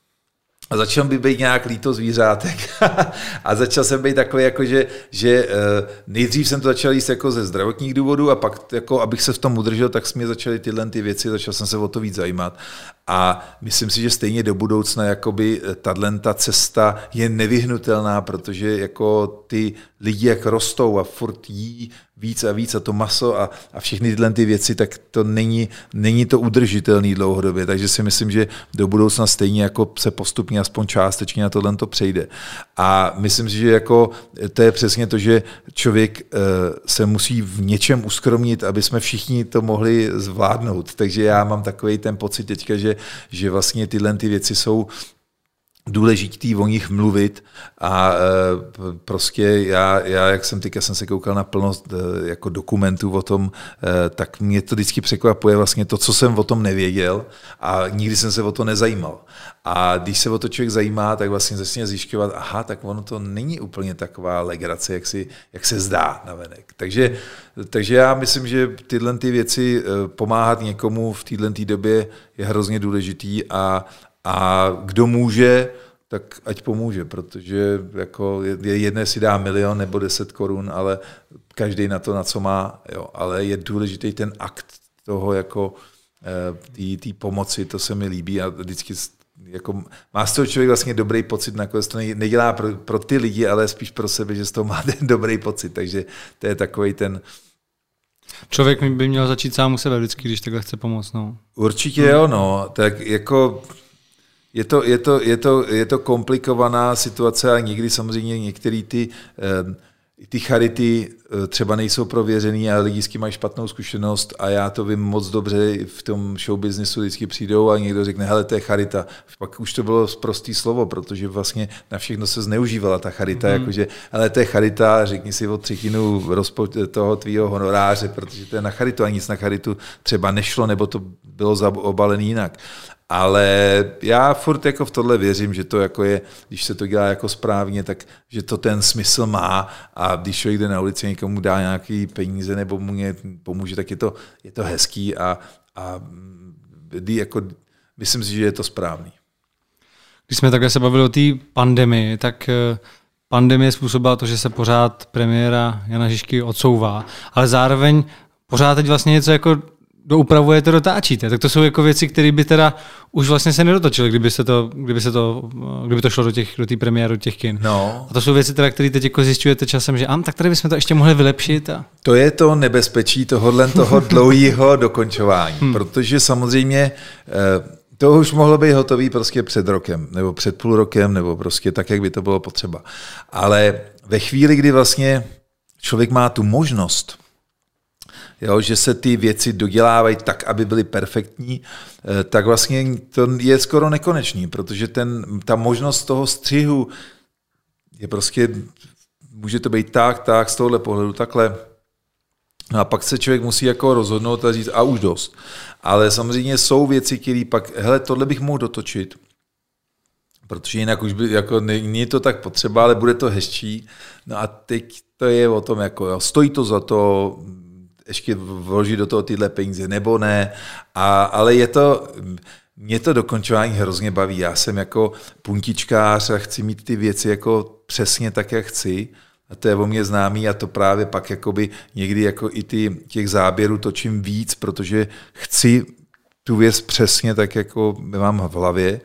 A začal by být nějak líto zvířátek. A začal jsem být takový, jako že, že nejdřív jsem to začal jíst jako ze zdravotních důvodů a pak, jako, abych se v tom udržel, tak jsme začaly tyhle ty věci, začal jsem se o to víc zajímat. A myslím si, že stejně do budoucna jakoby tato cesta je nevyhnutelná, protože jako ty lidi, jak rostou a furt jí víc a víc a to maso a, a všechny tyhle ty věci, tak to není, není to udržitelný dlouhodobě. Takže si myslím, že do budoucna stejně jako se postupně aspoň částečně na tohle to přejde. A myslím si, že jako to je přesně to, že člověk uh, se musí v něčem uskromnit, aby jsme všichni to mohli zvládnout. Takže já mám takový ten pocit teďka, že, že vlastně tyhle ty věci jsou důležitý o nich mluvit a e, prostě já, já, jak jsem teďka jsem se koukal na plnost e, jako dokumentů o tom, e, tak mě to vždycky překvapuje vlastně to, co jsem o tom nevěděl a nikdy jsem se o to nezajímal. A když se o to člověk zajímá, tak vlastně začne zjišťovat, aha, tak ono to není úplně taková legrace, jak, si, jak se zdá navenek. Takže, takže já myslím, že tyhle ty věci pomáhat někomu v této době je hrozně důležitý a A kdo může, tak ať pomůže, protože jako je jedné si dá milion nebo deset korun, ale každý na to, na co má. Jo. Ale je důležitý ten akt toho jako té pomoci, to se mi líbí a vždycky jako, má z toho člověk vlastně dobrý pocit, nakonec to nedělá pro, pro ty lidi, ale spíš pro sebe, že z toho má ten dobrý pocit. Takže to je takový ten... Člověk by měl začít sám u sebe vždycky, když takhle chce pomoct. No. Určitě jo, no. Tak jako... Je to, je, to, je, to, je to komplikovaná situace a někdy samozřejmě některé ty, ty charity třeba nejsou prověřený a lidi s tím mají špatnou zkušenost a já to vím moc dobře, v tom showbiznesu vždycky přijdou a někdo řekne, hele, to je charita. Pak už to bylo prostý slovo, protože vlastně na všechno se zneužívala ta charita, mm. jakože, hele, to je charita, řekni si o třetinu rozpo- toho tvýho honoráře, protože to je na charitu a nic na charitu třeba nešlo, nebo to bylo obalené jinak. Ale já furt jako v tohle věřím, že to jako je, když se to dělá jako správně, tak že to ten smysl má a když člověk jde na ulici někomu dá nějaký peníze nebo mu ně pomůže, tak je to, je to hezký a, a jako, myslím si, že je to správný. Když jsme takhle se bavili o té pandemii, tak pandemie způsobila to, že se pořád premiéra Jana Žižky odsouvá, ale zároveň pořád teď vlastně něco jako doupravujete, dotáčíte. Tak to jsou jako věci, které by teda už vlastně se nedotočily, kdyby se to, kdyby se to, kdyby to šlo do těch, do té premiéry, do těch kin. No. A to jsou věci, teda, které teď jako zjišťujete časem, že am, tak tady bychom to ještě mohli vylepšit. A... To je to nebezpečí tohohle toho dlouhého dokončování, hmm. protože samozřejmě to už mohlo být hotový prostě před rokem, nebo před půl rokem, nebo prostě tak, jak by to bylo potřeba. Ale ve chvíli, kdy vlastně člověk má tu možnost, jo, že se ty věci dodělávají tak, aby byly perfektní, tak vlastně to je skoro nekonečný, protože ten, ta možnost toho střihu je prostě, může to být tak, tak, z tohohle pohledu takhle. No a pak se člověk musí jako rozhodnout a říct, a už dost. Ale samozřejmě jsou věci, které pak, hele, tohle bych mohl dotočit, protože jinak už by, jako není to tak potřeba, ale bude to hezčí. No a teď to je o tom, jako jo, stojí to za to, ještě vložit do toho tyhle peníze, nebo ne. A, ale je to, mě to dokončování hrozně baví. Já jsem jako puntičkář a chci mít ty věci jako přesně tak, jak chci. A to je o mě známý a to právě pak jakoby někdy jako i ty, těch záběrů točím víc, protože chci tu věc přesně tak, jako mám v hlavě.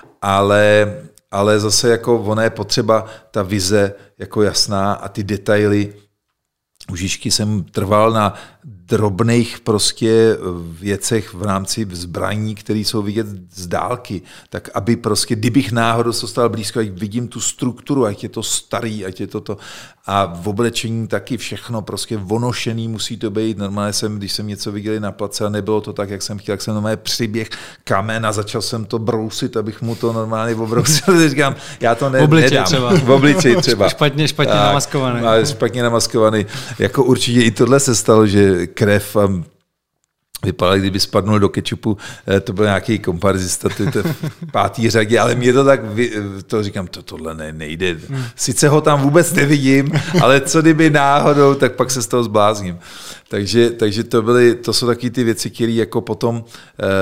Ale, ale zase jako ono je potřeba ta vize jako jasná a ty detaily. U Žižky jsem trval na drobných prostě věcech v rámci zbraní, které jsou vidět z dálky, tak aby prostě, kdybych náhodou se stal blízko, ať vidím tu strukturu, ať je to starý, ať je to to a v oblečení taky všechno prostě vonošený musí to být. Normálně jsem, když jsem něco viděl na place a nebylo to tak, jak jsem chtěl, tak jsem normálně přiběh kamen a začal jsem to brousit, abych mu to normálně obrousil. Říkám, já to ne, obličej nedám. Třeba. V obličej třeba. Špatně, špatně tak, namaskovaný. Ale špatně namaskovaný. Jako určitě i tohle se stalo, že krev a vypadalo, kdyby spadnul do kečupu, to byl nějaký komparzista, to je to v pátý řadě, ale mě to tak, to říkám, to tohle ne, nejde. Sice ho tam vůbec nevidím, ale co kdyby náhodou, tak pak se z toho zblázním. Takže, takže to, byly, to jsou taky ty věci, které jako potom uh,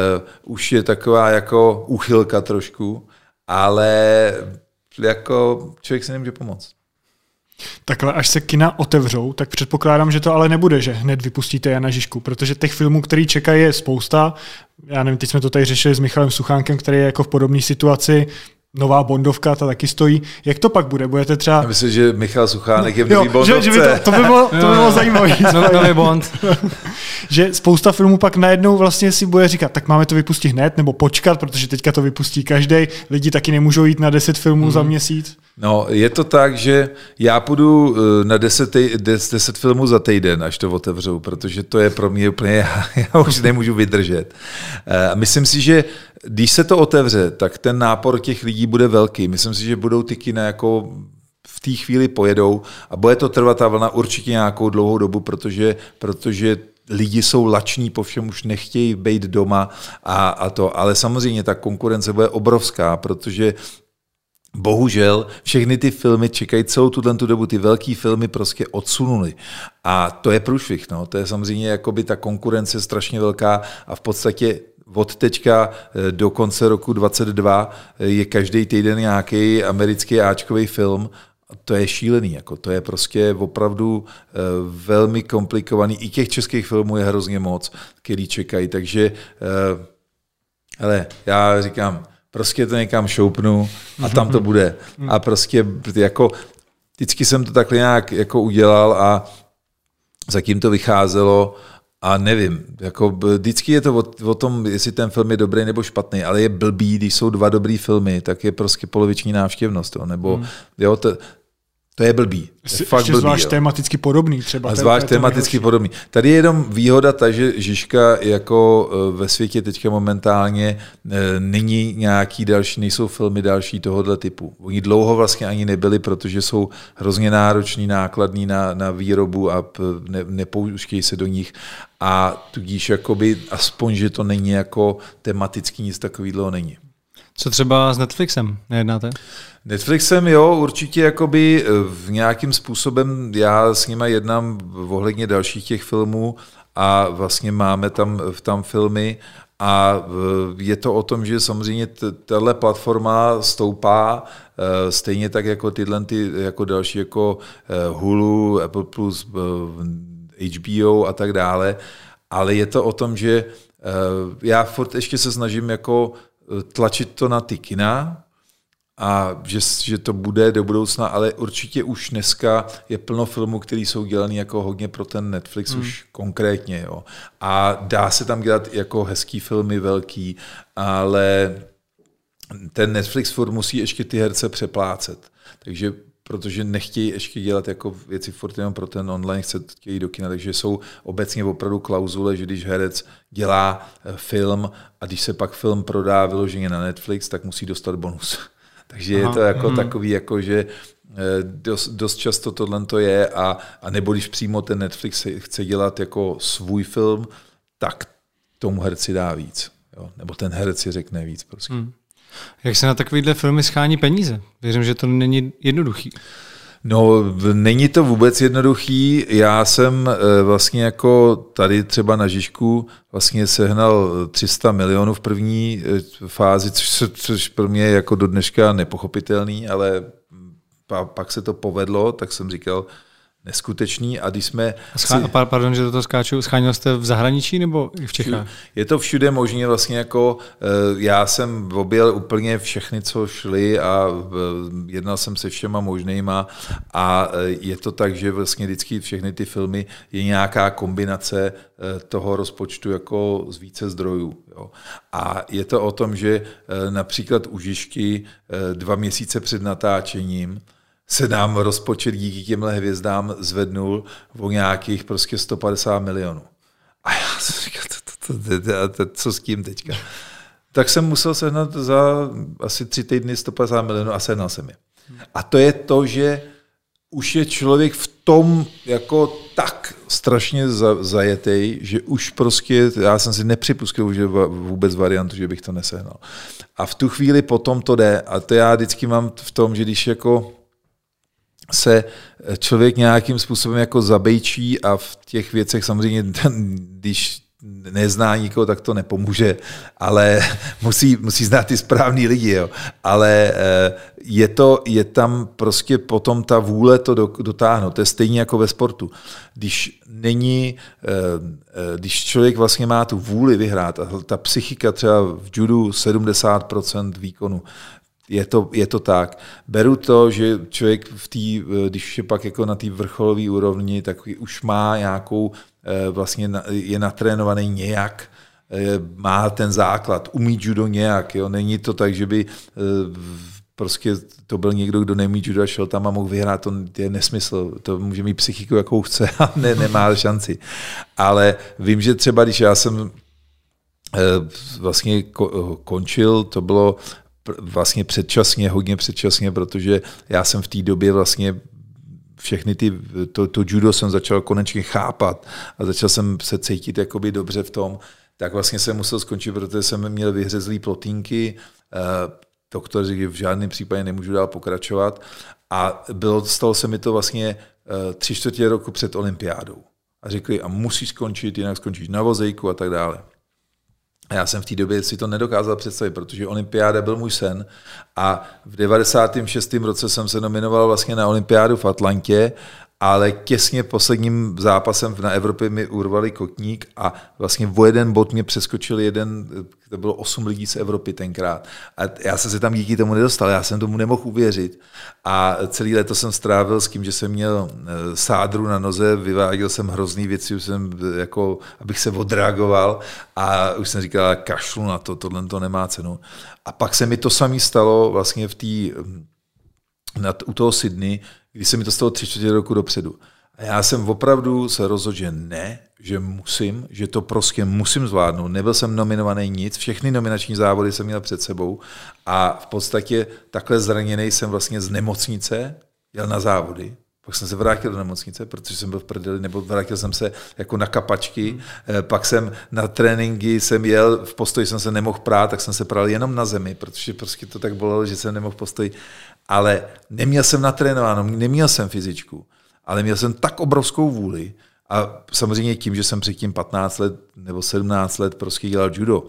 už je taková jako úchylka trošku, ale jako člověk si nemůže pomoct. Takhle, až se kina otevřou, tak předpokládám, že to ale nebude, že hned vypustíte Jana Žižku, protože těch filmů, který čekají, je spousta. Já nevím, teď jsme to tady řešili s Michalem Suchánkem, který je jako v podobné situaci. Nová Bondovka, ta taky stojí. Jak to pak bude? Budete třeba... Já myslím, že Michal Suchánek je v nový Bondovce. Že, že by to, to by bylo, to by bylo zajímavé. Nový Bond. Že spousta filmů pak najednou vlastně si bude říkat, tak máme to vypustit hned, nebo počkat, protože teďka to vypustí každý. Lidi taky nemůžou jít na deset filmů mm. za měsíc. No, je to tak, že já půjdu na deset, deset filmů za týden, až to otevřou, protože to je pro mě úplně, já, já už nemůžu vydržet. Myslím si, že když se to otevře, tak ten nápor těch lidí bude velký. Myslím si, že budou ty kina jako v té chvíli pojedou a bude to trvat ta vlna určitě nějakou dlouhou dobu, protože, protože lidi jsou lační, po všem už nechtějí být doma a, a to. Ale samozřejmě ta konkurence bude obrovská, protože bohužel všechny ty filmy čekají celou tu dobu, ty velký filmy prostě odsunuli. A to je průšvih, no. To je samozřejmě jakoby ta konkurence strašně velká a v podstatě od teďka do konce roku dvacet dva je každý týden nějaký americký áčkový film. To je šílený, jako to je prostě opravdu uh, velmi komplikovaný. I těch českých filmů je hrozně moc, který čekají, takže uh, hele, já říkám, prostě to někam šoupnu a tam to bude. A prostě jako vždycky jsem to takhle nějak jako udělal a zatím to vycházelo a nevím, jako vždycky je to o, o tom, jestli ten film je dobrý nebo špatný, ale je blbý, když jsou dva dobrý filmy, tak je prostě poloviční návštěvnost, jo, nebo hmm. jo, to, to je blbý. Je fakt blbý, zvlášť jo. Tematicky podobný třeba. A zvlášť tematicky podobný. Tady je jenom výhoda ta, že Žižka jako ve světě teďka momentálně není nějaký další, nejsou filmy další tohohle typu. Oni dlouho vlastně ani nebyli, protože jsou hrozně náročný, nákladný na, na výrobu a ne, nepouštějí se do nich. A tudíž jakoby, aspoň, že to není jako tematicky, nic takového není. Co třeba s Netflixem nejednáte? Netflixem, jo, určitě jakoby v nějakým způsobem já s nima jednám ohledně dalších těch filmů a vlastně máme tam, tam filmy a je to o tom, že samozřejmě tahle platforma stoupá stejně tak jako tyhle ty, jako další jako Hulu, Apple Plus, H B O a tak dále, ale je to o tom, že já furt ještě se snažím jako tlačit to na ty kina a že, že to bude do budoucna, ale určitě už dneska je plno filmů, které jsou dělané jako hodně pro ten Netflix hmm. už konkrétně. Jo. A dá se tam dělat jako hezký filmy, velký, ale ten Netflix furt musí ještě ty herce přeplácet. Takže protože nechtějí ještě dělat jako věci furt jenom pro ten online, chtějí do kina, takže jsou obecně opravdu klauzule, že když herec dělá film a když se pak film prodá vyloženě na Netflix, tak musí dostat bonus. Takže Aha, je to jako mm. takový, jako že dost, dost často tohle to je a, a nebo když přímo ten Netflix chce dělat jako svůj film, tak tomu herci dá víc. Jo? Nebo ten herec si řekne víc. Prostě. Mm. Jak se na takovýhle filmy schání peníze? Věřím, že to není jednoduchý. No, není to vůbec jednoduchý. Já jsem vlastně jako tady třeba na Žižku vlastně sehnal tři sta milionů v první fázi, což, což pro mě je jako do dneška nepochopitelný, ale pak se to povedlo, tak jsem říkal, neskutečný a když jsme... Schá... Si... Pardon, že do toho skáču. Scháněl jste v zahraničí nebo i v Čechách? Je to všude možně vlastně jako... Já jsem objel úplně všechny, co šli a jednal jsem se všema možnýma a je to tak, že vlastně vždycky všechny ty filmy je nějaká kombinace toho rozpočtu jako z více zdrojů. Jo. A je to o tom, že například u Žižky dva měsíce před natáčením se nám rozpočet díky těmhle hvězdám zvednul o nějakých prostě sto padesát milionů. A já jsem říkal, to, to, to, to, to, co s tím teďka? Tak jsem musel sehnat za asi tři týdny sto padesát milionů a sehnal jsem je. A to je to, že už je člověk v tom jako tak strašně zajetej, že už prostě, já jsem si nepřipustil že vůbec variantu, že bych to nesehnal. A v tu chvíli potom to jde. A to já vždycky mám v tom, že když jako se člověk nějakým způsobem jako zabejčí a v těch věcech samozřejmě, když nezná nikoho, tak to nepomůže, ale musí, musí znát ty správný lidi, jo. Ale je, to, je tam prostě potom ta vůle to dotáhnout. To je stejně jako ve sportu. Když není, když člověk vlastně má tu vůli vyhrát a ta psychika třeba v judu sedmdesát procent výkonu, Je to, je to tak. Beru to, že člověk v tý, když je pak jako na té vrcholové úrovni, tak už má nějakou, vlastně je natrénovaný nějak, má ten základ, umí judo nějak. Jo? Není to tak, že by prostě to byl někdo, kdo neumí judo, šel tam a mohl vyhrát, to je nesmysl, to může mít psychiku, jakou chce a ne, nemá šanci. Ale vím, že třeba, když já jsem vlastně končil, to bylo vlastně předčasně, hodně předčasně, protože já jsem v té době vlastně všechny ty, to, to judo jsem začal konečně chápat a začal jsem se cítit jakoby dobře v tom, tak vlastně jsem musel skončit, protože jsem měl vyhřezlý plotínky, doktor řekl, že v žádném případě nemůžu dál pokračovat a bylo, stalo se mi to vlastně tři čtvrtě roku před olympiádou. A řekli, a musíš skončit, jinak skončíš na vozejku a tak dále. A já jsem v té době si to nedokázal představit, protože olympiáda byl můj sen a v devadesátém šestém roce jsem se nominoval vlastně na olympiádu v Atlantě, ale těsně posledním zápasem na Evropě mi urvali kotník a vlastně o jeden bod mě přeskočil jeden, to bylo osm lidí z Evropy tenkrát. A já jsem se tam díky tomu nedostal, já jsem tomu nemohl uvěřit. A celý léto jsem strávil s tím, že jsem měl sádru na noze, vyváděl jsem hrozný věci, už jsem jako, abych se odreagoval a už jsem říkal, kašlu na to, tohle to nemá cenu. A pak se mi to samé stalo vlastně v té, u toho Sydney, když se mi to stalo tři čtvrtě roku dopředu. A já jsem opravdu se rozhodl, že ne, že musím, že to prostě musím zvládnout. Nebyl jsem nominovaný nic, všechny nominační závody jsem měl před sebou a v podstatě takhle zraněný jsem vlastně z nemocnice jel na závody. Pak jsem se vrátil do nemocnice, protože jsem byl v prdeli, nebo vrátil jsem se jako na kapačky. Pak jsem na tréninky jsem jel, v postoji jsem se nemohl prát, tak jsem se pral jenom na zemi, protože prostě to tak bolelo, že jsem nemohl v postoji. Ale neměl jsem natrénováno, neměl jsem fyzičku, ale měl jsem tak obrovskou vůli a samozřejmě tím, že jsem předtím patnáct let nebo sedmnáct let prostě dělal judo,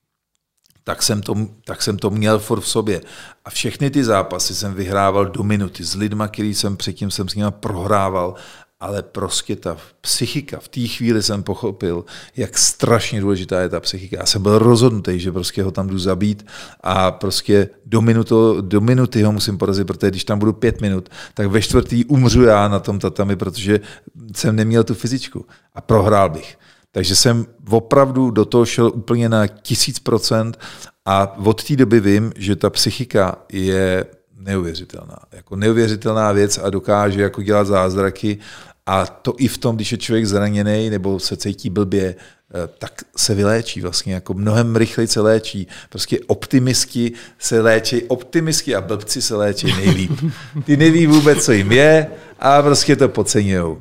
tak jsem to, tak jsem to měl furt v sobě. A všechny ty zápasy jsem vyhrával do minuty s lidma, který jsem předtím jsem s nimi prohrával, ale prostě ta psychika, v té chvíli jsem pochopil, jak strašně důležitá je ta psychika. Já jsem byl rozhodnutý, že prostě ho tam jdu zabít a prostě do, minuto, do minuty ho musím porazit, protože když tam budu pět minut, tak ve čtvrtý umřu já na tom tatami, protože jsem neměl tu fyzičku a prohrál bych. Takže jsem opravdu do toho šel úplně na tisíc procent a od té doby vím, že ta psychika je neuvěřitelná. Jako neuvěřitelná věc a dokáže jako dělat zázraky a to i v tom, když je člověk zraněný nebo se cítí blbě, tak se vyléčí vlastně, jako mnohem rychleji se léčí. Prostě optimisti se léčí, optimisti a blbci se léčí nejlíp. Ty neví vůbec, co jim je a prostě to podceňujou.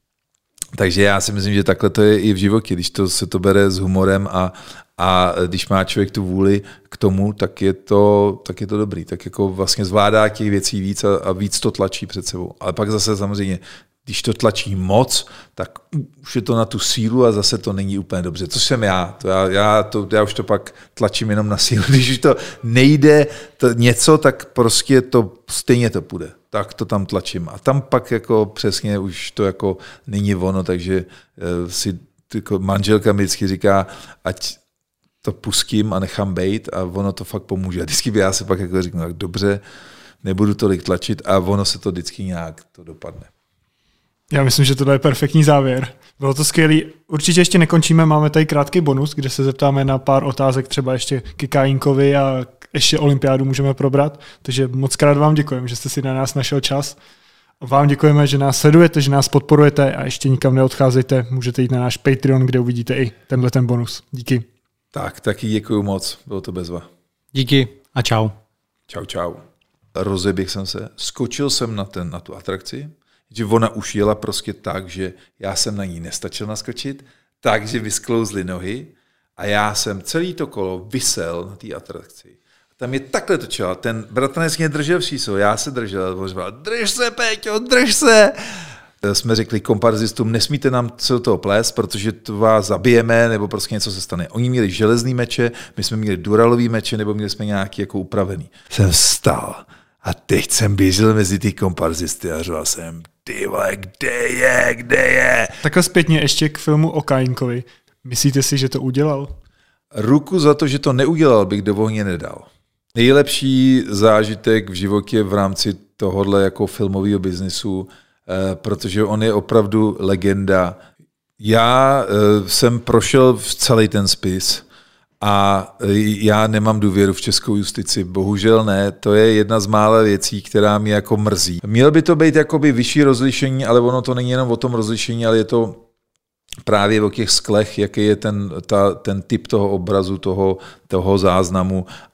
Takže já si myslím, že takhle to je i v životě, když to se to bere s humorem a, a když má člověk tu vůli k tomu, tak je to, tak je to dobrý. Tak jako vlastně zvládá těch věcí víc a, a víc to tlačí před sebou. Ale pak zase samozřejmě, když to tlačí moc, tak už je to na tu sílu a zase to není úplně dobře. To jsem já. To já, já, to, já už to pak tlačím jenom na sílu. Když už to nejde to něco, tak prostě to stejně to půjde. Tak to tam tlačím. A tam pak jako přesně už to jako není ono, takže si jako manželka mi vždycky říká, ať to pustím a nechám bejt a ono to fakt pomůže. A vždycky já se pak jako říkám, tak dobře, nebudu tolik tlačit a ono se to vždycky nějak to dopadne. Já myslím, že tohle je perfektní závěr. Bylo to skvělý. Určitě ještě nekončíme, máme tady krátký bonus, kde se zeptáme na pár otázek třeba ještě k Kajínkovi a ještě olympiádu můžeme probrat. Takže moc krát vám děkujeme, že jste si na nás našel čas. Vám děkujeme, že nás sledujete, že nás podporujete a ještě nikam neodcházejte. Můžete jít na náš Patreon, kde uvidíte i tenhle ten bonus. Díky. Tak, taky děkuju moc. Bylo to bezva. Díky a čau. Čau, čau. Rozeběhl jsem se, skočil jsem na, ten, na tu atrakci, že ona už jela prostě tak, že já jsem na ní nestačil naskočit, takže vysklouzly nohy a já jsem celý to kolo visel na té atrakci. Tam je takhle točila, ten bratranec mě držel v šísou, já se držel, a říkal, drž se, Péťo, drž se. Jsme řekli komparzistům, nesmíte nám celou toho plést, protože to vás zabijeme, nebo prostě něco se stane. Oni měli železný meče, my jsme měli duralový meče, nebo měli jsme nějaký jako upravený. Jsem vstal a teď jsem běžel mezi ty komparzisty a říkal jsem, ty vole, kde je, kde je? Takhle zpětně ještě k filmu o Kajínkovi. Myslíte si, že to udělal? Ruku za to, že to neudělal, bych do ohně nedal. Nejlepší zážitek v životě v rámci tohohle jako filmového biznisu, protože on je opravdu legenda. Já jsem prošel v celý ten spis A já nemám důvěru v českou justici, bohužel ne, to je jedna z mála věcí, která mě jako mrzí. Mělo by to být jakoby vyšší rozlišení, ale ono to není jenom o tom rozlišení, ale je to právě o těch sklech, jaký je ten, ta, ten typ toho obrazu, toho, toho záznamu